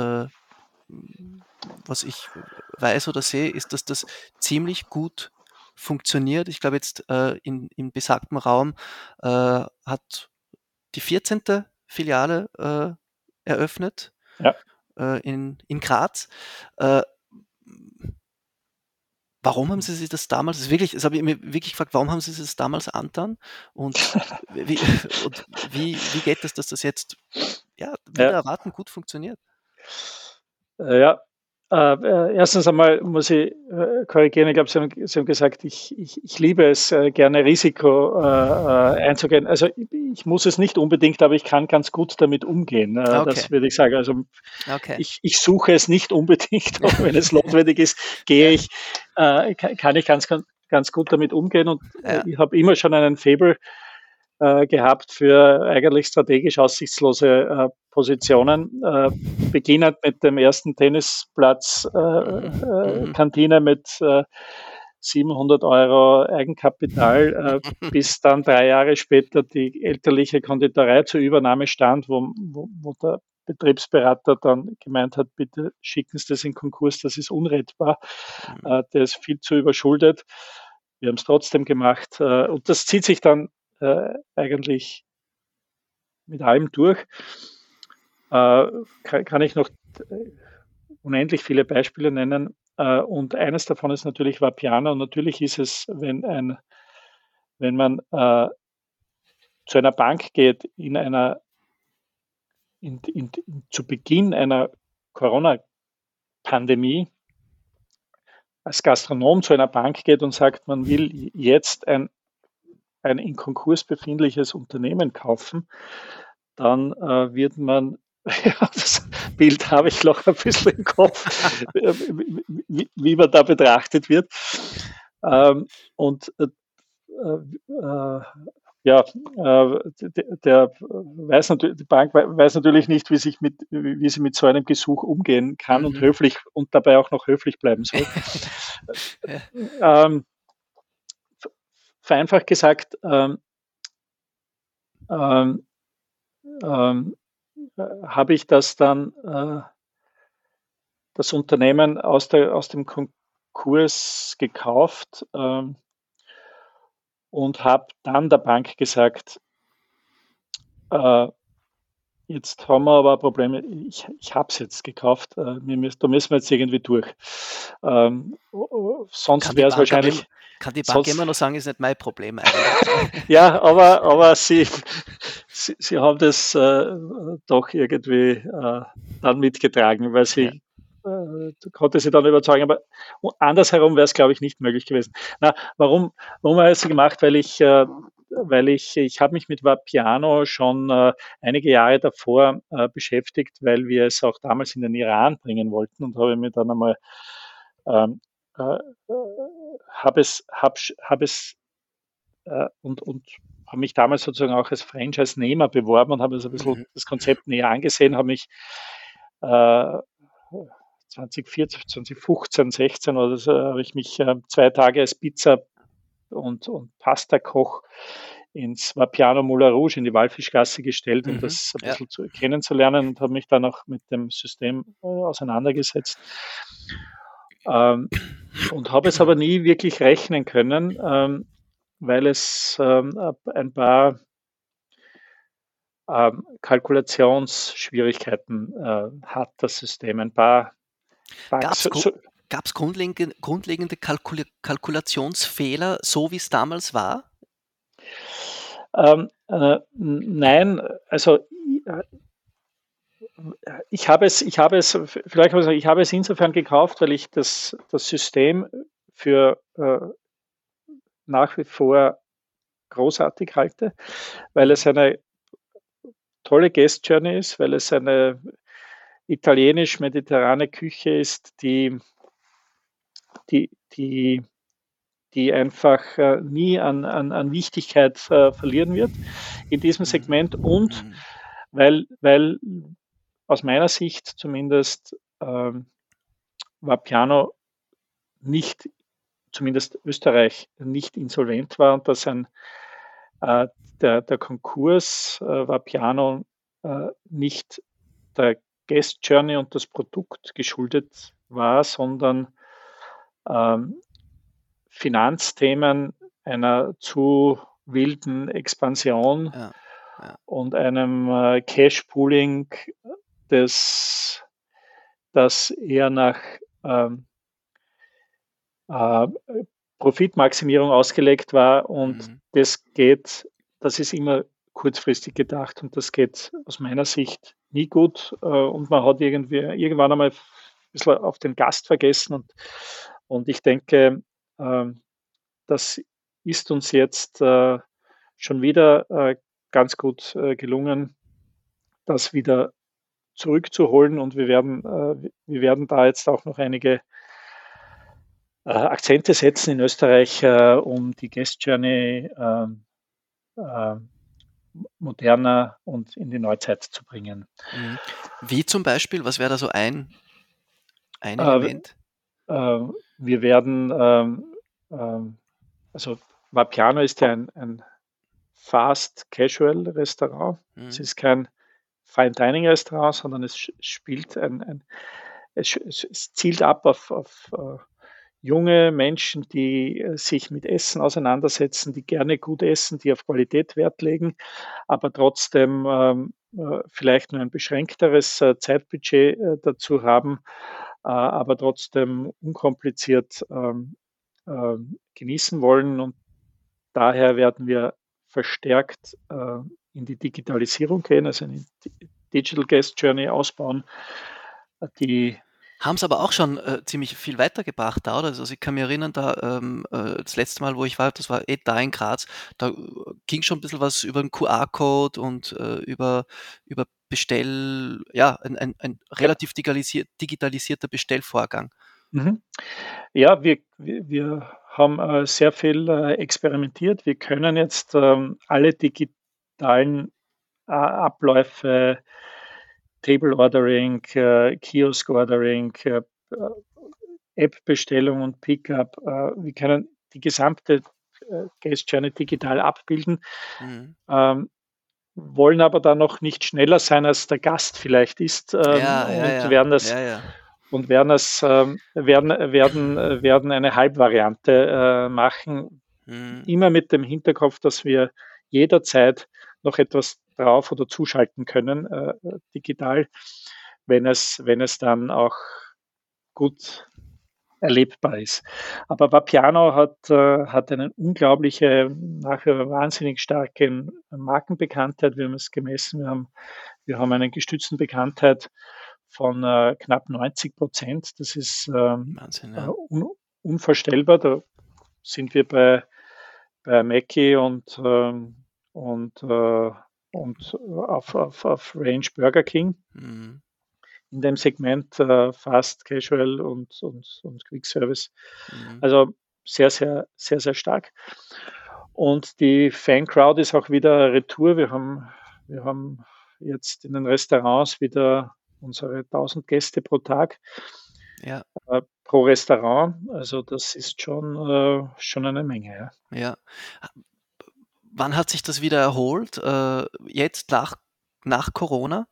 was ich weiß oder sehe, ist, dass das ziemlich gut funktioniert. Ich glaube jetzt in besagtem Raum hat die 14. Filiale eröffnet Ja. in Graz. Äh, Warum haben Sie sich das damals, das habe ich mir wirklich gefragt, warum haben Sie sich das damals angetan? Und wie, und wie geht es, dass das jetzt wieder erwarten gut funktioniert? Ja, erstens einmal muss ich korrigieren, ich glaube, Sie haben gesagt, ich liebe es, gerne Risiko einzugehen. Also ich muss es nicht unbedingt, aber ich kann ganz gut damit umgehen. Okay. Das würde ich sagen. Also Okay. ich suche es nicht unbedingt, auch wenn es notwendig ist, kann ich ganz gut damit umgehen. Und ich habe immer schon einen Faible gehabt für eigentlich strategisch aussichtslose Positionen, beginnend mit dem ersten Tennisplatz Kantine mit 700 € Eigenkapital, bis dann 3 Jahre später die elterliche Konditorei zur Übernahme stand, wo der Betriebsberater dann gemeint hat, bitte schicken Sie das in Konkurs, das ist unrettbar, der ist viel zu überschuldet. Wir haben es trotzdem gemacht und das zieht sich dann eigentlich mit allem durch. Kann ich noch unendlich viele Beispiele nennen. Und eines davon ist natürlich Vapiano. Und natürlich ist es, wenn man zu einer Bank geht zu Beginn einer Corona-Pandemie, als Gastronom zu einer Bank geht und sagt, man will jetzt ein in Konkurs befindliches Unternehmen kaufen, dann wird man, das Bild habe ich noch ein bisschen im Kopf, wie man da betrachtet wird. Die Bank weiß natürlich nicht, wie sie mit so einem Gesuch umgehen kann und höflich und dabei auch noch höflich bleiben soll. Vereinfacht gesagt, habe ich das Unternehmen aus dem Konkurs gekauft und habe dann der Bank gesagt, jetzt haben wir aber Probleme, ich habe es jetzt gekauft, da müssen wir jetzt irgendwie durch. Sonst wäre es wahrscheinlich... Kann die Bank immer noch sagen, ist nicht mein Problem eigentlich. Ja, aber sie haben das doch irgendwie dann mitgetragen, weil sie konnte sie dann überzeugen. Aber andersherum wäre es, glaube ich, nicht möglich gewesen. Warum habe ich das gemacht? Weil ich habe mich mit Vapiano schon einige Jahre davor beschäftigt, weil wir es auch damals in den Iran bringen wollten und habe mir dann einmal habe mich damals sozusagen auch als Franchise-Nehmer beworben und habe so ein bisschen das Konzept näher angesehen, habe mich 2014, 2015, 16 oder so, habe ich mich 2 Tage als Pizza- und Pasta-Koch ins Vapiano Moulin Rouge in die Walfischgasse gestellt, um das ein bisschen kennenzulernen und habe mich dann auch mit dem System auseinandergesetzt. Und habe es aber nie wirklich rechnen können, weil es ein paar Kalkulationsschwierigkeiten hat, das System. Ein paar Bugs. Gab es grundlegende Kalkulationsfehler, so wie es damals war? Nein, also ich habe es insofern gekauft, weil ich das System für nach wie vor großartig halte, weil es eine tolle Guest Journey ist, weil es eine italienisch-mediterrane Küche ist, die einfach nie an Wichtigkeit verlieren wird in diesem Segment und weil aus meiner Sicht zumindest Vapiano nicht, zumindest Österreich, nicht insolvent war und das ein Der Konkurs Vapiano nicht der Guest Journey und das Produkt geschuldet war, sondern Finanzthemen einer zu wilden Expansion und einem Cash-Pooling, das eher nach Profitmaximierung ausgelegt war und das ist immer kurzfristig gedacht und das geht aus meiner Sicht nie gut und man hat irgendwann einmal ein bisschen auf den Gast vergessen und ich denke, das ist uns jetzt schon wieder ganz gut gelungen, das wieder zurückzuholen und wir werden da jetzt auch noch einige Akzente setzen in Österreich, um die Guest Journey moderner und in die Neuzeit zu bringen. Wie zum Beispiel? Was wäre da so ein Element? Wir werden, also Vapiano ist ja ein Fast Casual Restaurant. Es ist kein Fine Dining Restaurant, sondern es spielt es zielt ab auf junge Menschen, die sich mit Essen auseinandersetzen, die gerne gut essen, die auf Qualität Wert legen, aber trotzdem vielleicht nur ein beschränkteres Zeitbudget dazu haben, aber trotzdem unkompliziert genießen wollen. Und daher werden wir verstärkt in die Digitalisierung gehen, also eine Digital Guest Journey ausbauen, haben es aber auch schon ziemlich viel weitergebracht da, oder? Also ich kann mich erinnern, da das letzte Mal, wo ich war, das war da in Graz, da ging schon ein bisschen was über den QR-Code und über ein relativ digitalisierter Bestellvorgang. Ja, wir haben sehr viel experimentiert. Wir können jetzt alle digitalen Abläufe, Table Ordering, Kiosk Ordering, App-Bestellung und Pickup, wir können die gesamte Guest Journey digital abbilden, wollen aber dann noch nicht schneller sein, als der Gast vielleicht ist werden eine Halbvariante machen, immer mit dem Hinterkopf, dass wir jederzeit noch etwas drauf oder zuschalten können, digital, wenn es dann auch gut erlebbar ist. Aber Vapiano hat eine unglaubliche, nachher wahnsinnig starke Markenbekanntheit. Wir haben es gemessen. Wir haben einen gestützten Bekanntheit von knapp 90%. Das ist Wahnsinn, ja. Unvorstellbar. Da sind wir bei Mackie und auf Range Burger King. In dem Segment Fast Casual und Quick Service. Also sehr, sehr, sehr, sehr stark. Und die Fan-Crowd ist auch wieder retour. Wir haben jetzt in den Restaurants wieder unsere 1000 Gäste pro Tag pro Restaurant. Also das ist schon eine Menge. Ja. Wann hat sich das wieder erholt? Jetzt nach Corona?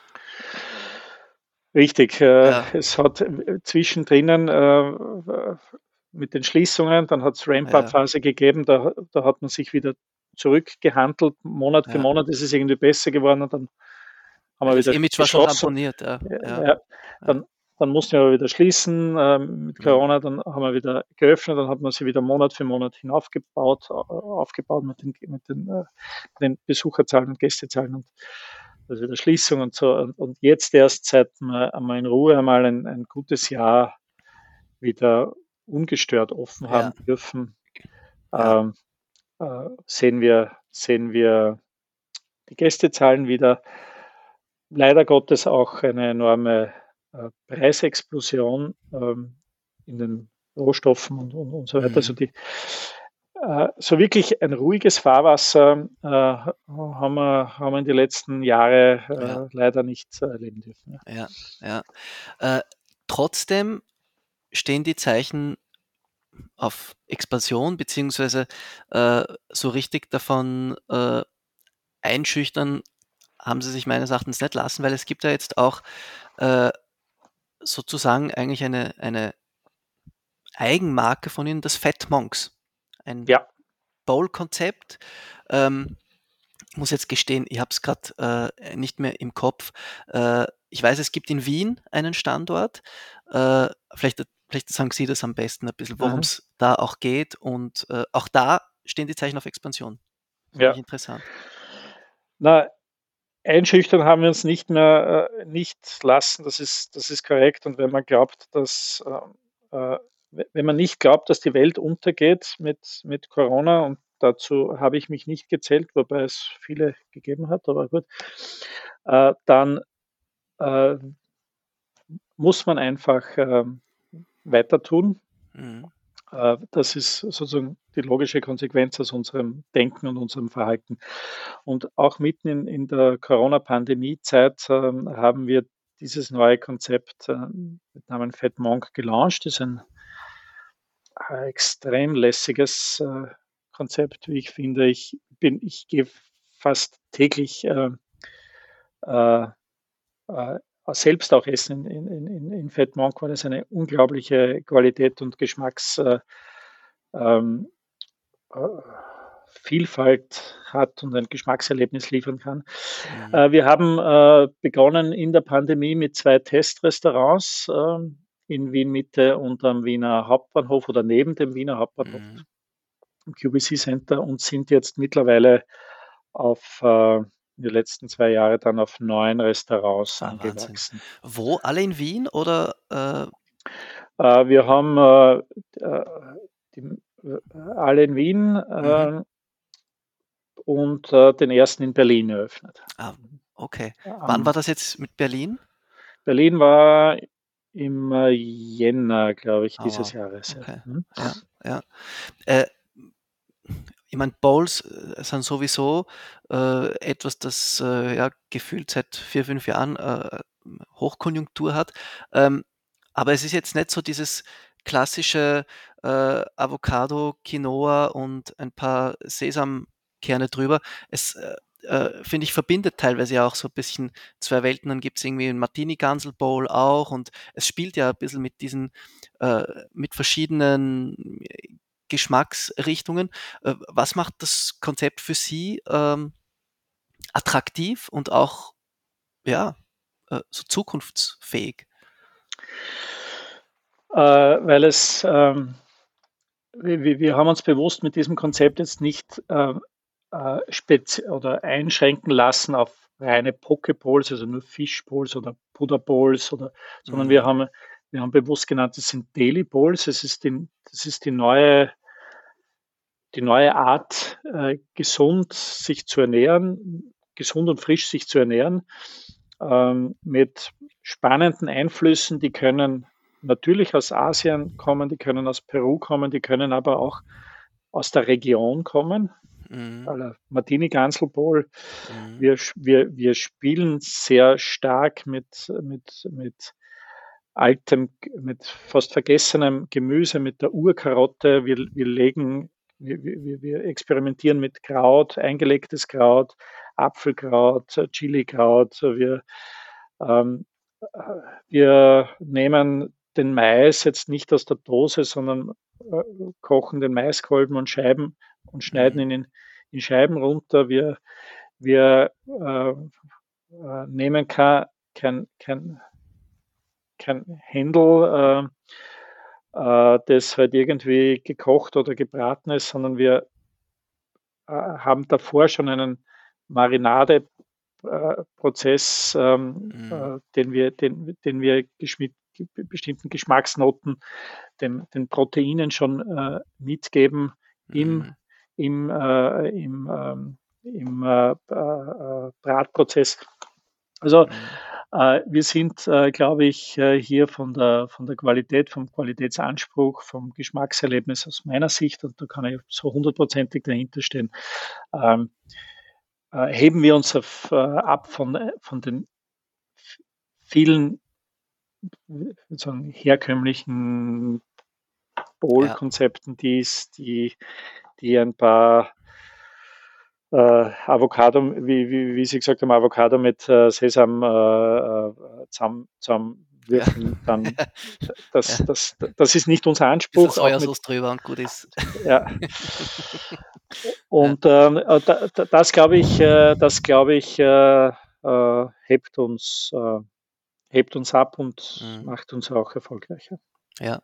Richtig. Es hat zwischendrin mit den Schließungen, dann hat es Ramp-Up-Phase gegeben, da hat man sich wieder zurückgehandelt. Monat für Monat ist es irgendwie besser geworden und dann haben wir wieder Image war schon ramponiert. Dann mussten wir aber wieder schließen mit Corona, dann haben wir wieder geöffnet, dann hat man sie wieder Monat für Monat aufgebaut mit den Besucherzahlen und Gästezahlen und also wieder Schließung und so. Und jetzt erst seit wir in Ruhe einmal ein gutes Jahr wieder ungestört offen haben dürfen, sehen wir die Gästezahlen wieder. Leider Gottes auch eine enorme Preisexplosion in den Rohstoffen und so weiter. Also so wirklich ein ruhiges Fahrwasser haben wir in den letzten Jahren leider nicht erleben dürfen. Trotzdem stehen die Zeichen auf Expansion, beziehungsweise so richtig davon einschüchtern haben sie sich meines Erachtens nicht lassen, weil es gibt ja jetzt auch sozusagen eigentlich eine Eigenmarke von ihnen, das Fat Monks. Ein Ja. Bowl-Konzept. Ich muss jetzt gestehen, ich habe es gerade nicht mehr im Kopf. Ich weiß, es gibt in Wien einen Standort. Vielleicht sagen Sie das am besten ein bisschen, worum es da auch geht. Und auch da stehen die Zeichen auf Expansion. Finde Ja. ich interessant. Na, einschüchtern haben wir uns nicht mehr nicht lassen, das ist korrekt. Und wenn man glaubt, dass wenn man nicht glaubt, dass die Welt untergeht mit Corona, und dazu habe ich mich nicht gezählt, wobei es viele gegeben hat, aber gut, dann muss man einfach weiter tun. Mhm. Das ist sozusagen die logische Konsequenz aus unserem Denken und unserem Verhalten. Und auch mitten in der Corona-Pandemie-Zeit haben wir dieses neue Konzept mit Namen Fat Monk gelauncht. Das ist ein extrem lässiges Konzept, wie ich finde. Ich gehe fast täglich äh, selbst auch essen in Fat Monk, weil es eine unglaubliche Qualität und ähm, äh, Vielfalt hat und ein Geschmackserlebnis liefern kann. Mhm. Wir haben begonnen in der Pandemie mit 2 Testrestaurants in Wien Mitte und am Wiener Hauptbahnhof oder neben dem Wiener Hauptbahnhof Mhm. im QVC Center und sind jetzt mittlerweile auf die letzten 2 Jahre dann auf 9 Restaurants Ah, Wahnsinn. angewachsen. Wo? Alle in Wien oder? Wir haben die, alle in Wien Mhm. und den ersten in Berlin eröffnet. Ah, okay. Wann war Am das jetzt mit Berlin? Berlin war im Jänner, glaube ich, Ah, dieses wow. Jahres. Ja. Okay. Ja, ja. Äh, Ich meine, Bowls sind sowieso etwas, das ja gefühlt seit 4, 5 Jahren Hochkonjunktur hat. Ähm, aber es ist jetzt nicht so dieses klassische Avocado, Quinoa und ein paar Sesamkerne drüber. Es finde ich, verbindet teilweise ja auch so ein bisschen zwei Welten. Dann gibt es irgendwie ein Martini-Gansel Bowl auch und es spielt ja ein bisschen mit diesen, mit verschiedenen Geschmacksrichtungen. Was macht das Konzept für Sie attraktiv und auch ja, so zukunftsfähig? Weil wir haben uns bewusst mit diesem Konzept jetzt nicht oder einschränken lassen auf reine Pokeballs, also nur Fishballs oder Buddha Bowls, sondern Mhm. wir haben bewusst genannt, das sind Daily Bowls. Das ist die neue Art, gesund sich zu ernähren, gesund und frisch sich zu ernähren, mit spannenden Einflüssen. Die können natürlich aus Asien kommen, die können aus Peru kommen, die können aber auch aus der Region kommen. Mhm. À Martini Gansel Bowl. Mhm. Wir spielen sehr stark mit mit fast vergessenem Gemüse, mit der Urkarotte. Wir experimentieren mit Kraut, eingelegtes Kraut, Apfelkraut, Chilikraut. Ähm, wir nehmen den Mais jetzt nicht aus der Dose, sondern kochen den Maiskolben und schneiden Mhm. ihn in Scheiben runter. Wir nehmen kein Händel, das halt irgendwie gekocht oder gebraten ist, sondern wir haben davor schon einen Marinadeprozess, Mhm. den wir mit bestimmten Geschmacksnoten den Proteinen schon mitgeben im, Mhm. Bratprozess. Also Mhm. wir sind, glaube ich, hier von der Qualität, vom Qualitätsanspruch, vom Geschmackserlebnis aus meiner Sicht, und da kann ich so hundertprozentig dahinter stehen, ähm, heben wir uns ab von den vielen, sozusagen, herkömmlichen Bowl-Konzepten, die ein paar Avocado, wie Sie gesagt haben, Avocado mit Sesam zusammenwürfeln, dann das ist nicht unser Anspruch. Bisschen Sojasauce drüber und gut ist. Ja. Und das glaube ich, hebt uns ab und macht uns auch erfolgreicher. Ja.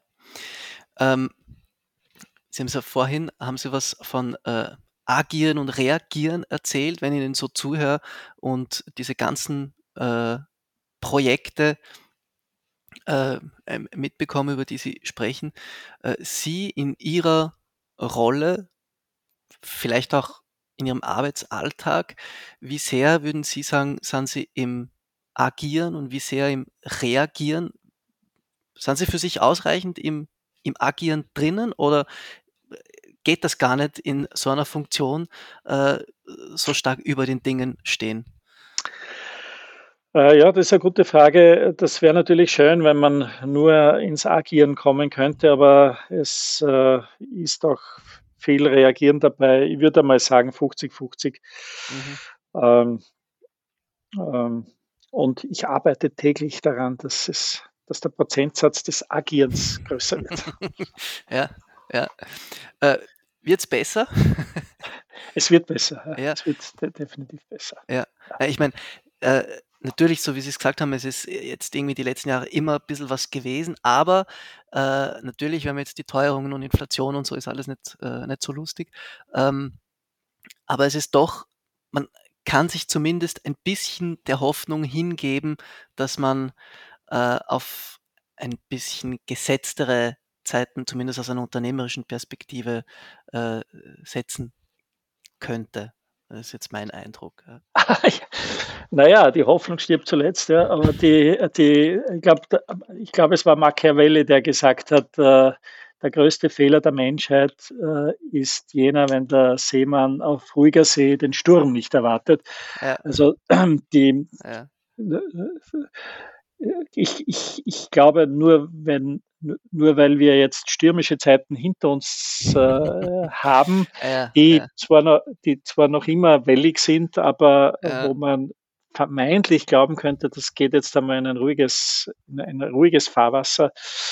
Sie haben haben Sie was von Agieren und Reagieren erzählt, wenn ich Ihnen so zuhöre und diese ganzen Projekte mitbekomme, über die Sie sprechen. Sie in Ihrer Rolle, vielleicht auch in Ihrem Arbeitsalltag, wie sehr würden Sie sagen, sind Sie im Agieren und wie sehr im Reagieren? Sind Sie für sich ausreichend im Agieren drinnen oder geht das gar nicht in so einer Funktion so stark über den Dingen stehen? Ja, das ist eine gute Frage. Das wäre natürlich schön, wenn man nur ins Agieren kommen könnte, aber es ist auch viel Reagieren dabei. Ich würde mal sagen 50-50. Und ich arbeite täglich daran, dass der Prozentsatz des Agierens größer wird. Ja. Wird es besser? Es wird besser. Ja. Es wird definitiv besser. Ja. Ich meine, natürlich, so wie Sie es gesagt haben, es ist jetzt irgendwie die letzten Jahre immer ein bisschen was gewesen, aber natürlich, wir haben jetzt die Teuerungen und Inflation und so, ist alles nicht so lustig. Aber es ist doch, man kann sich zumindest ein bisschen der Hoffnung hingeben, dass man auf ein bisschen gesetztere Zeiten, zumindest aus einer unternehmerischen Perspektive, setzen könnte. Das ist jetzt mein Eindruck. Ja. Naja, die Hoffnung stirbt zuletzt, ja, aber ich glaube, es war Machiavelli, der gesagt hat, der größte Fehler der Menschheit ist jener, wenn der Seemann auf ruhiger See den Sturm nicht erwartet. Ja. Also ich glaube, nur weil wir jetzt stürmische Zeiten hinter uns haben, die zwar noch immer wellig sind, aber wo man vermeintlich glauben könnte, das geht jetzt einmal in ein ruhiges Fahrwasser.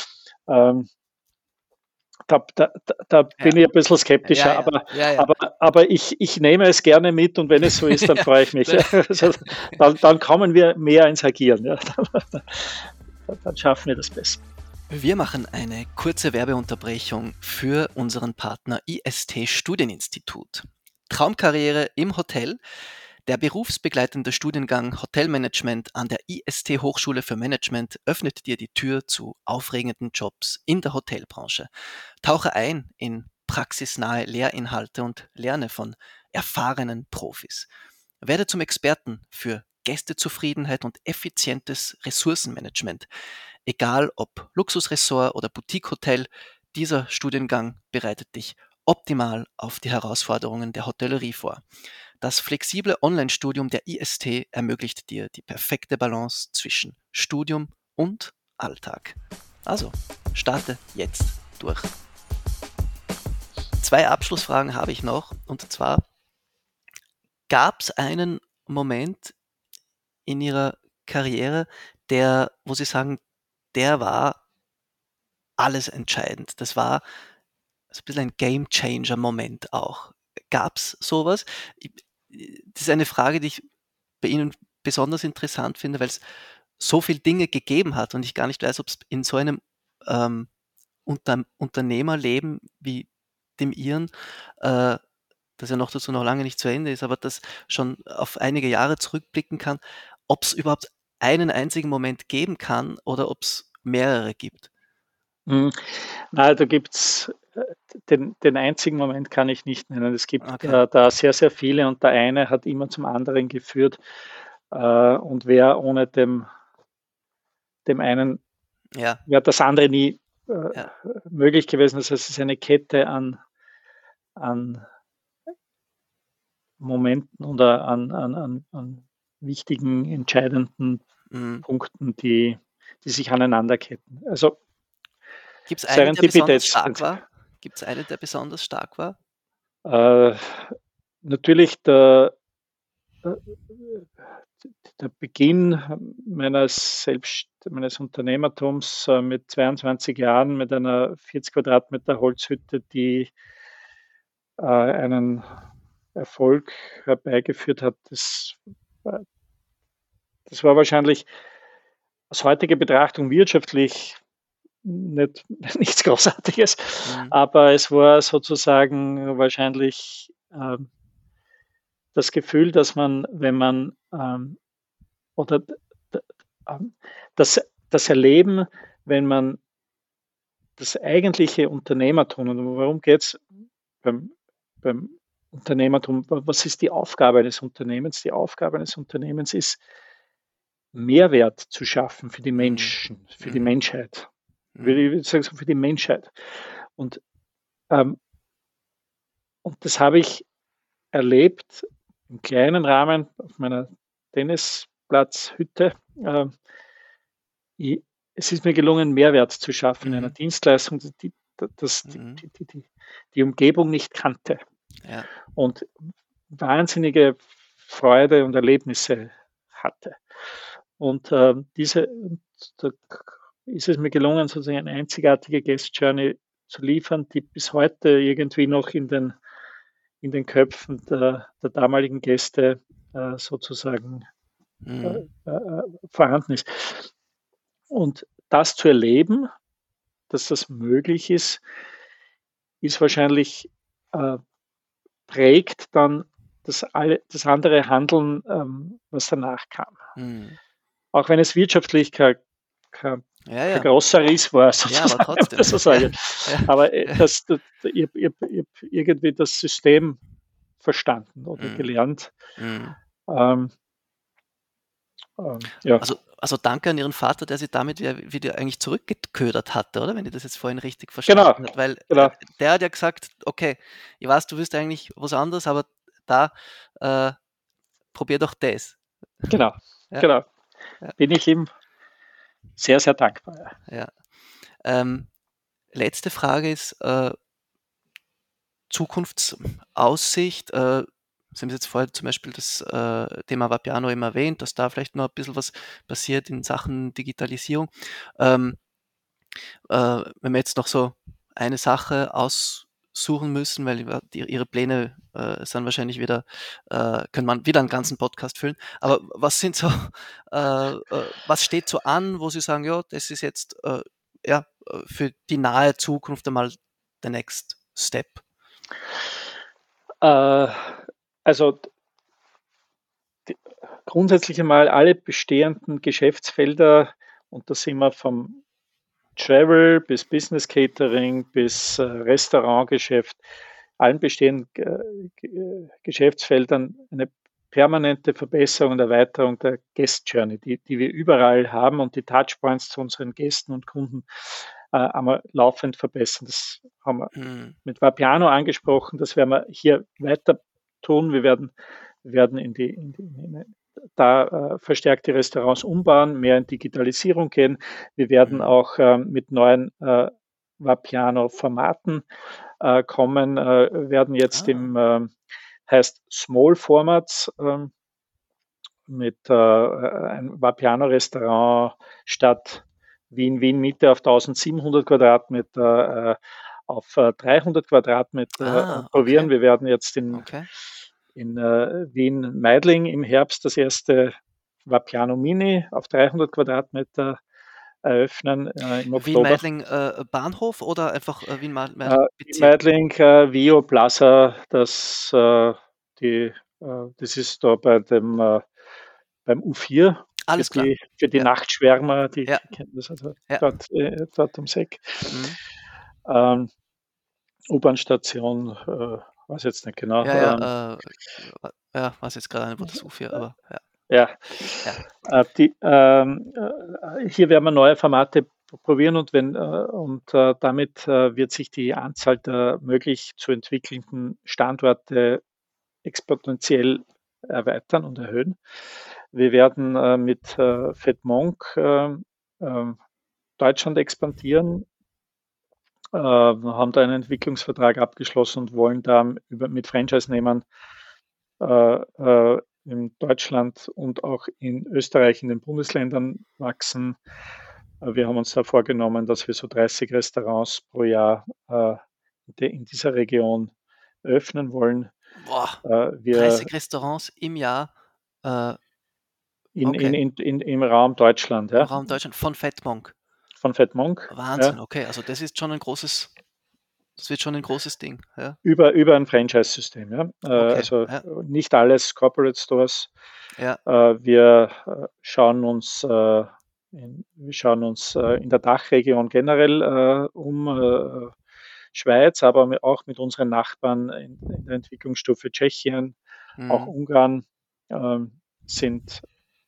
Da bin ich ein bisschen skeptischer, aber ich nehme es gerne mit und wenn es so ist, dann freue ich mich. Also, dann kommen wir mehr ins Agieren. Ja. Dann schaffen wir das besser. Wir machen eine kurze Werbeunterbrechung für unseren Partner IST Studieninstitut. Traumkarriere im Hotel. Der berufsbegleitende Studiengang Hotelmanagement an der IST Hochschule für Management öffnet dir die Tür zu aufregenden Jobs in der Hotelbranche. Tauche ein in praxisnahe Lehrinhalte und lerne von erfahrenen Profis. Werde zum Experten für Gästezufriedenheit und effizientes Ressourcenmanagement. Egal ob Luxusressort oder Boutique-Hotel, dieser Studiengang bereitet dich optimal auf die Herausforderungen der Hotellerie vor. Das flexible Online-Studium der IST ermöglicht dir die perfekte Balance zwischen Studium und Alltag. Also, starte jetzt durch. 2 Abschlussfragen habe ich noch, und zwar, gab es einen Moment in Ihrer Karriere, wo Sie sagen, der war alles entscheidend. Das war so ein bisschen ein Game-Changer-Moment auch. Gab es sowas? Das ist eine Frage, die ich bei Ihnen besonders interessant finde, weil es so viele Dinge gegeben hat und ich gar nicht weiß, ob es in so einem Unternehmerleben wie dem Ihren, das ja noch dazu noch lange nicht zu Ende ist, aber das schon auf einige Jahre zurückblicken kann, ob es überhaupt einen einzigen Moment geben kann oder ob es mehrere gibt. Nein, da gibt's den einzigen Moment kann ich nicht nennen. Es gibt da sehr, sehr viele und der eine hat immer zum anderen geführt und wäre ohne dem einen, wäre das andere nie möglich gewesen. Das heißt, es ist eine Kette an Momenten oder an wichtigen, entscheidenden Punkten, die sich aneinanderketten. Also Gibt es einen, der besonders stark Serendipitätsprinzip. war? Gibt es einen, der besonders stark war? Natürlich der Beginn meines Unternehmertums mit 22 Jahren mit einer 40 Quadratmeter Holzhütte, die einen Erfolg herbeigeführt hat. Das war wahrscheinlich aus heutiger Betrachtung wirtschaftlich nichts Großartiges, aber es war sozusagen wahrscheinlich das Gefühl, dass man, wenn man oder das Erleben, wenn man das eigentliche Unternehmertum, und worum geht es beim Unternehmertum, was ist die Aufgabe eines Unternehmens? Die Aufgabe eines Unternehmens ist, Mehrwert zu schaffen für die Menschen, für die Menschheit. Ich würde sagen, so für die Menschheit. Und das habe ich erlebt im kleinen Rahmen auf meiner Tennisplatzhütte. Es ist mir gelungen, Mehrwert zu schaffen in einer Dienstleistung, die Umgebung nicht kannte. Ja. Und wahnsinnige Freude und Erlebnisse hatte. Und da ist es mir gelungen, sozusagen eine einzigartige Guest Journey zu liefern, die bis heute irgendwie noch in den Köpfen der damaligen Gäste sozusagen vorhanden ist. Und das zu erleben, dass das möglich ist wahrscheinlich prägt dann das andere Handeln, was danach kam. Auch wenn es wirtschaftlich kein großer Riss war, sozusagen. Ja, aber trotzdem. Sozusagen. Ja. Aber ich habe irgendwie das System verstanden oder gelernt. Ja. Also danke an Ihren Vater, der Sie damit wieder eigentlich zurückgeködert hatte, oder? Wenn ich das jetzt vorhin richtig verstanden habe. Weil der hat ja gesagt, okay, ich weiß, du willst eigentlich was anderes, aber da probier doch das. Genau. Ja. Bin ich ihm sehr, sehr dankbar. Ja. Letzte Frage ist Zukunftsaussicht. Sie haben jetzt vorher zum Beispiel das Thema Vapiano eben erwähnt, dass da vielleicht noch ein bisschen was passiert in Sachen Digitalisierung. Wenn wir jetzt noch so eine Sache aussuchen müssen, weil Ihre Pläne sind wahrscheinlich wieder, können man wieder einen ganzen Podcast füllen. Aber was sind so, was steht so an, wo Sie sagen, ja, das ist jetzt für die nahe Zukunft einmal der Next Step? Also grundsätzlich einmal alle bestehenden Geschäftsfelder, und da sind wir vom Travel bis Business Catering bis Restaurantgeschäft, allen bestehenden Geschäftsfeldern eine permanente Verbesserung und Erweiterung der Guest Journey, die wir überall haben, und die Touchpoints zu unseren Gästen und Kunden einmal laufend verbessern. Das haben wir mit Vapiano angesprochen, das werden wir hier weiter tun. Wir werden da verstärkt die Restaurants umbauen, mehr in Digitalisierung gehen. Wir werden auch mit neuen Vapiano-Formaten kommen, werden jetzt heißt Small Formats mit einem Vapiano-Restaurant statt Wien Mitte auf 1700 Quadratmeter auf 300 Quadratmeter probieren. Wir werden jetzt in Wien Meidling im Herbst das erste Vapiano Mini auf 300 Quadratmeter eröffnen im Oktober. Wien Meidling Bahnhof oder einfach Wien Meidling Bezirk? Meidling Vio Plaza, das ist da beim U4. Alles klar. Für die Nachtschwärmer, die kennen das also dort ums Eck. U-Bahn-Station, weiß jetzt nicht genau. Weiß jetzt gerade nicht, wo das U4, aber hier werden wir neue Formate probieren, und damit wird sich die Anzahl der möglich zu entwickelnden Standorte exponentiell erweitern und erhöhen. Wir werden mit Fat Monk Deutschland expandieren, haben da einen Entwicklungsvertrag abgeschlossen und wollen da mit Franchise-Nehmern in Deutschland und auch in Österreich, in den Bundesländern wachsen. Wir haben uns da vorgenommen, dass wir so 30 Restaurants pro Jahr in dieser Region eröffnen wollen. Boah, Wir 30 Restaurants im Jahr okay. im Raum Deutschland, im ja, Raum Deutschland von Fat Monk. von Fat Monk, Wahnsinn, ja, okay. Also das ist schon das wird schon ein großes Ding. Ja, über ein Franchise-System. Ja. okay. Also Ja, nicht alles Corporate Stores. ja. Wir schauen uns in der Dachregion generell Schweiz, aber auch mit unseren Nachbarn in der Entwicklungsstufe Tschechien, auch Mhm. Ungarn sind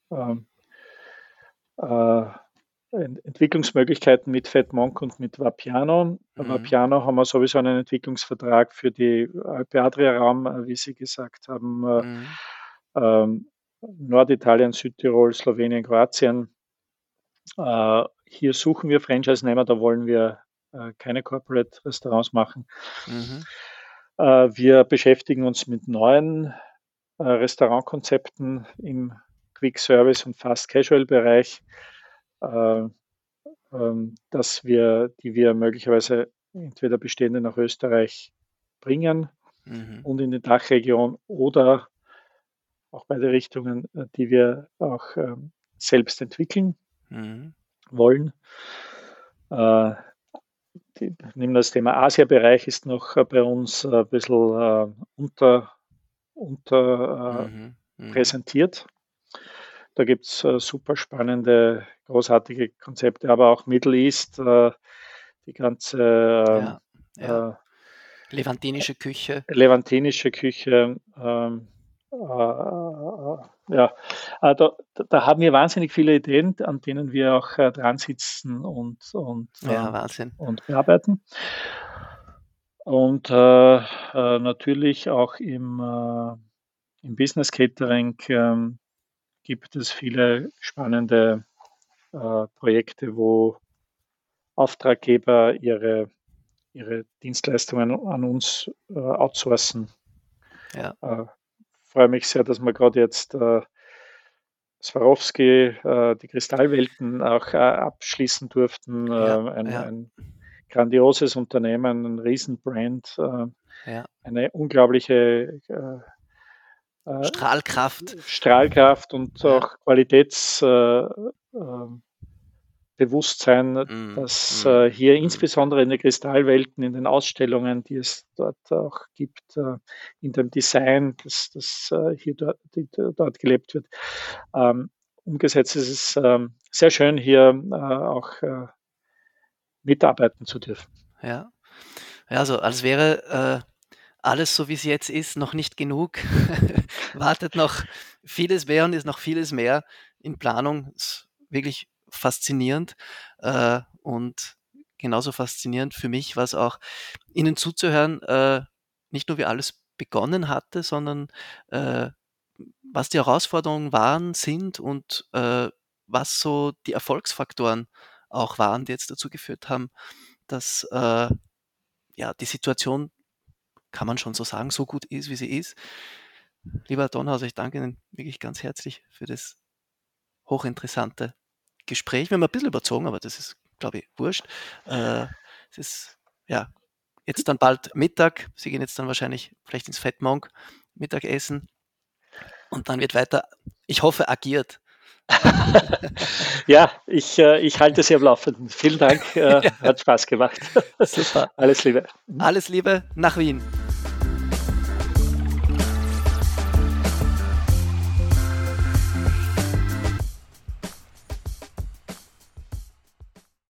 Entwicklungsmöglichkeiten mit Fat Monk und mit Vapiano. Bei Vapiano haben wir sowieso einen Entwicklungsvertrag für die Alpe Adria-Raum, wie Sie gesagt haben, Norditalien, Südtirol, Slowenien, Kroatien. Hier suchen wir Franchise-Nehmer, da wollen wir keine Corporate-Restaurants machen. Wir beschäftigen uns mit neuen Restaurantkonzepten im Quick-Service- und Fast-Casual-Bereich, die wir möglicherweise entweder bestehende nach Österreich bringen und in die Dachregion oder auch beide Richtungen, die wir auch selbst entwickeln wollen. Nehmen das Thema Asia-Bereich ist noch bei uns ein bisschen präsentiert. Da gibt es super spannende, großartige Konzepte, aber auch Middle East, die ganze Levantinische Küche. Ja, da haben wir wahnsinnig viele Ideen, an denen wir auch dran sitzen und Wahnsinn. und bearbeiten. Und natürlich auch im Business Catering gibt es viele spannende Projekte, wo Auftraggeber ihre Dienstleistungen an uns outsourcen. Ja. Freue mich sehr, dass wir gerade jetzt Swarovski, die Kristallwelten auch abschließen durften. Ein grandioses Unternehmen, ein Riesenbrand, eine unglaubliche Strahlkraft und auch Qualitätsbewusstsein, das hier insbesondere in den Kristallwelten, in den Ausstellungen, die es dort auch gibt, in dem Design, das hier dort gelebt wird, umgesetzt ist. Es sehr schön, hier auch mitarbeiten zu dürfen. Ja, also als wäre alles so, wie es jetzt ist, noch nicht genug. Wartet noch vieles mehr und ist noch vieles mehr in Planung. Ist wirklich faszinierend und genauso faszinierend für mich war es auch, Ihnen zuzuhören, nicht nur wie alles begonnen hatte, sondern was die Herausforderungen waren, sind und was so die Erfolgsfaktoren auch waren, die jetzt dazu geführt haben, dass die Situation, kann man schon so sagen, so gut ist, wie sie ist. Lieber Herr Donhauser, ich danke Ihnen wirklich ganz herzlich für das hochinteressante Gespräch. Wir haben ein bisschen überzogen, aber das ist, glaube ich, wurscht. Es ist jetzt dann bald Mittag. Sie gehen jetzt dann wahrscheinlich vielleicht ins Fat Monk Mittagessen und dann wird weiter, ich hoffe, agiert. Ja, ich halte Sie am Laufenden. Vielen Dank, hat Spaß gemacht. Super. Alles Liebe. Alles Liebe nach Wien.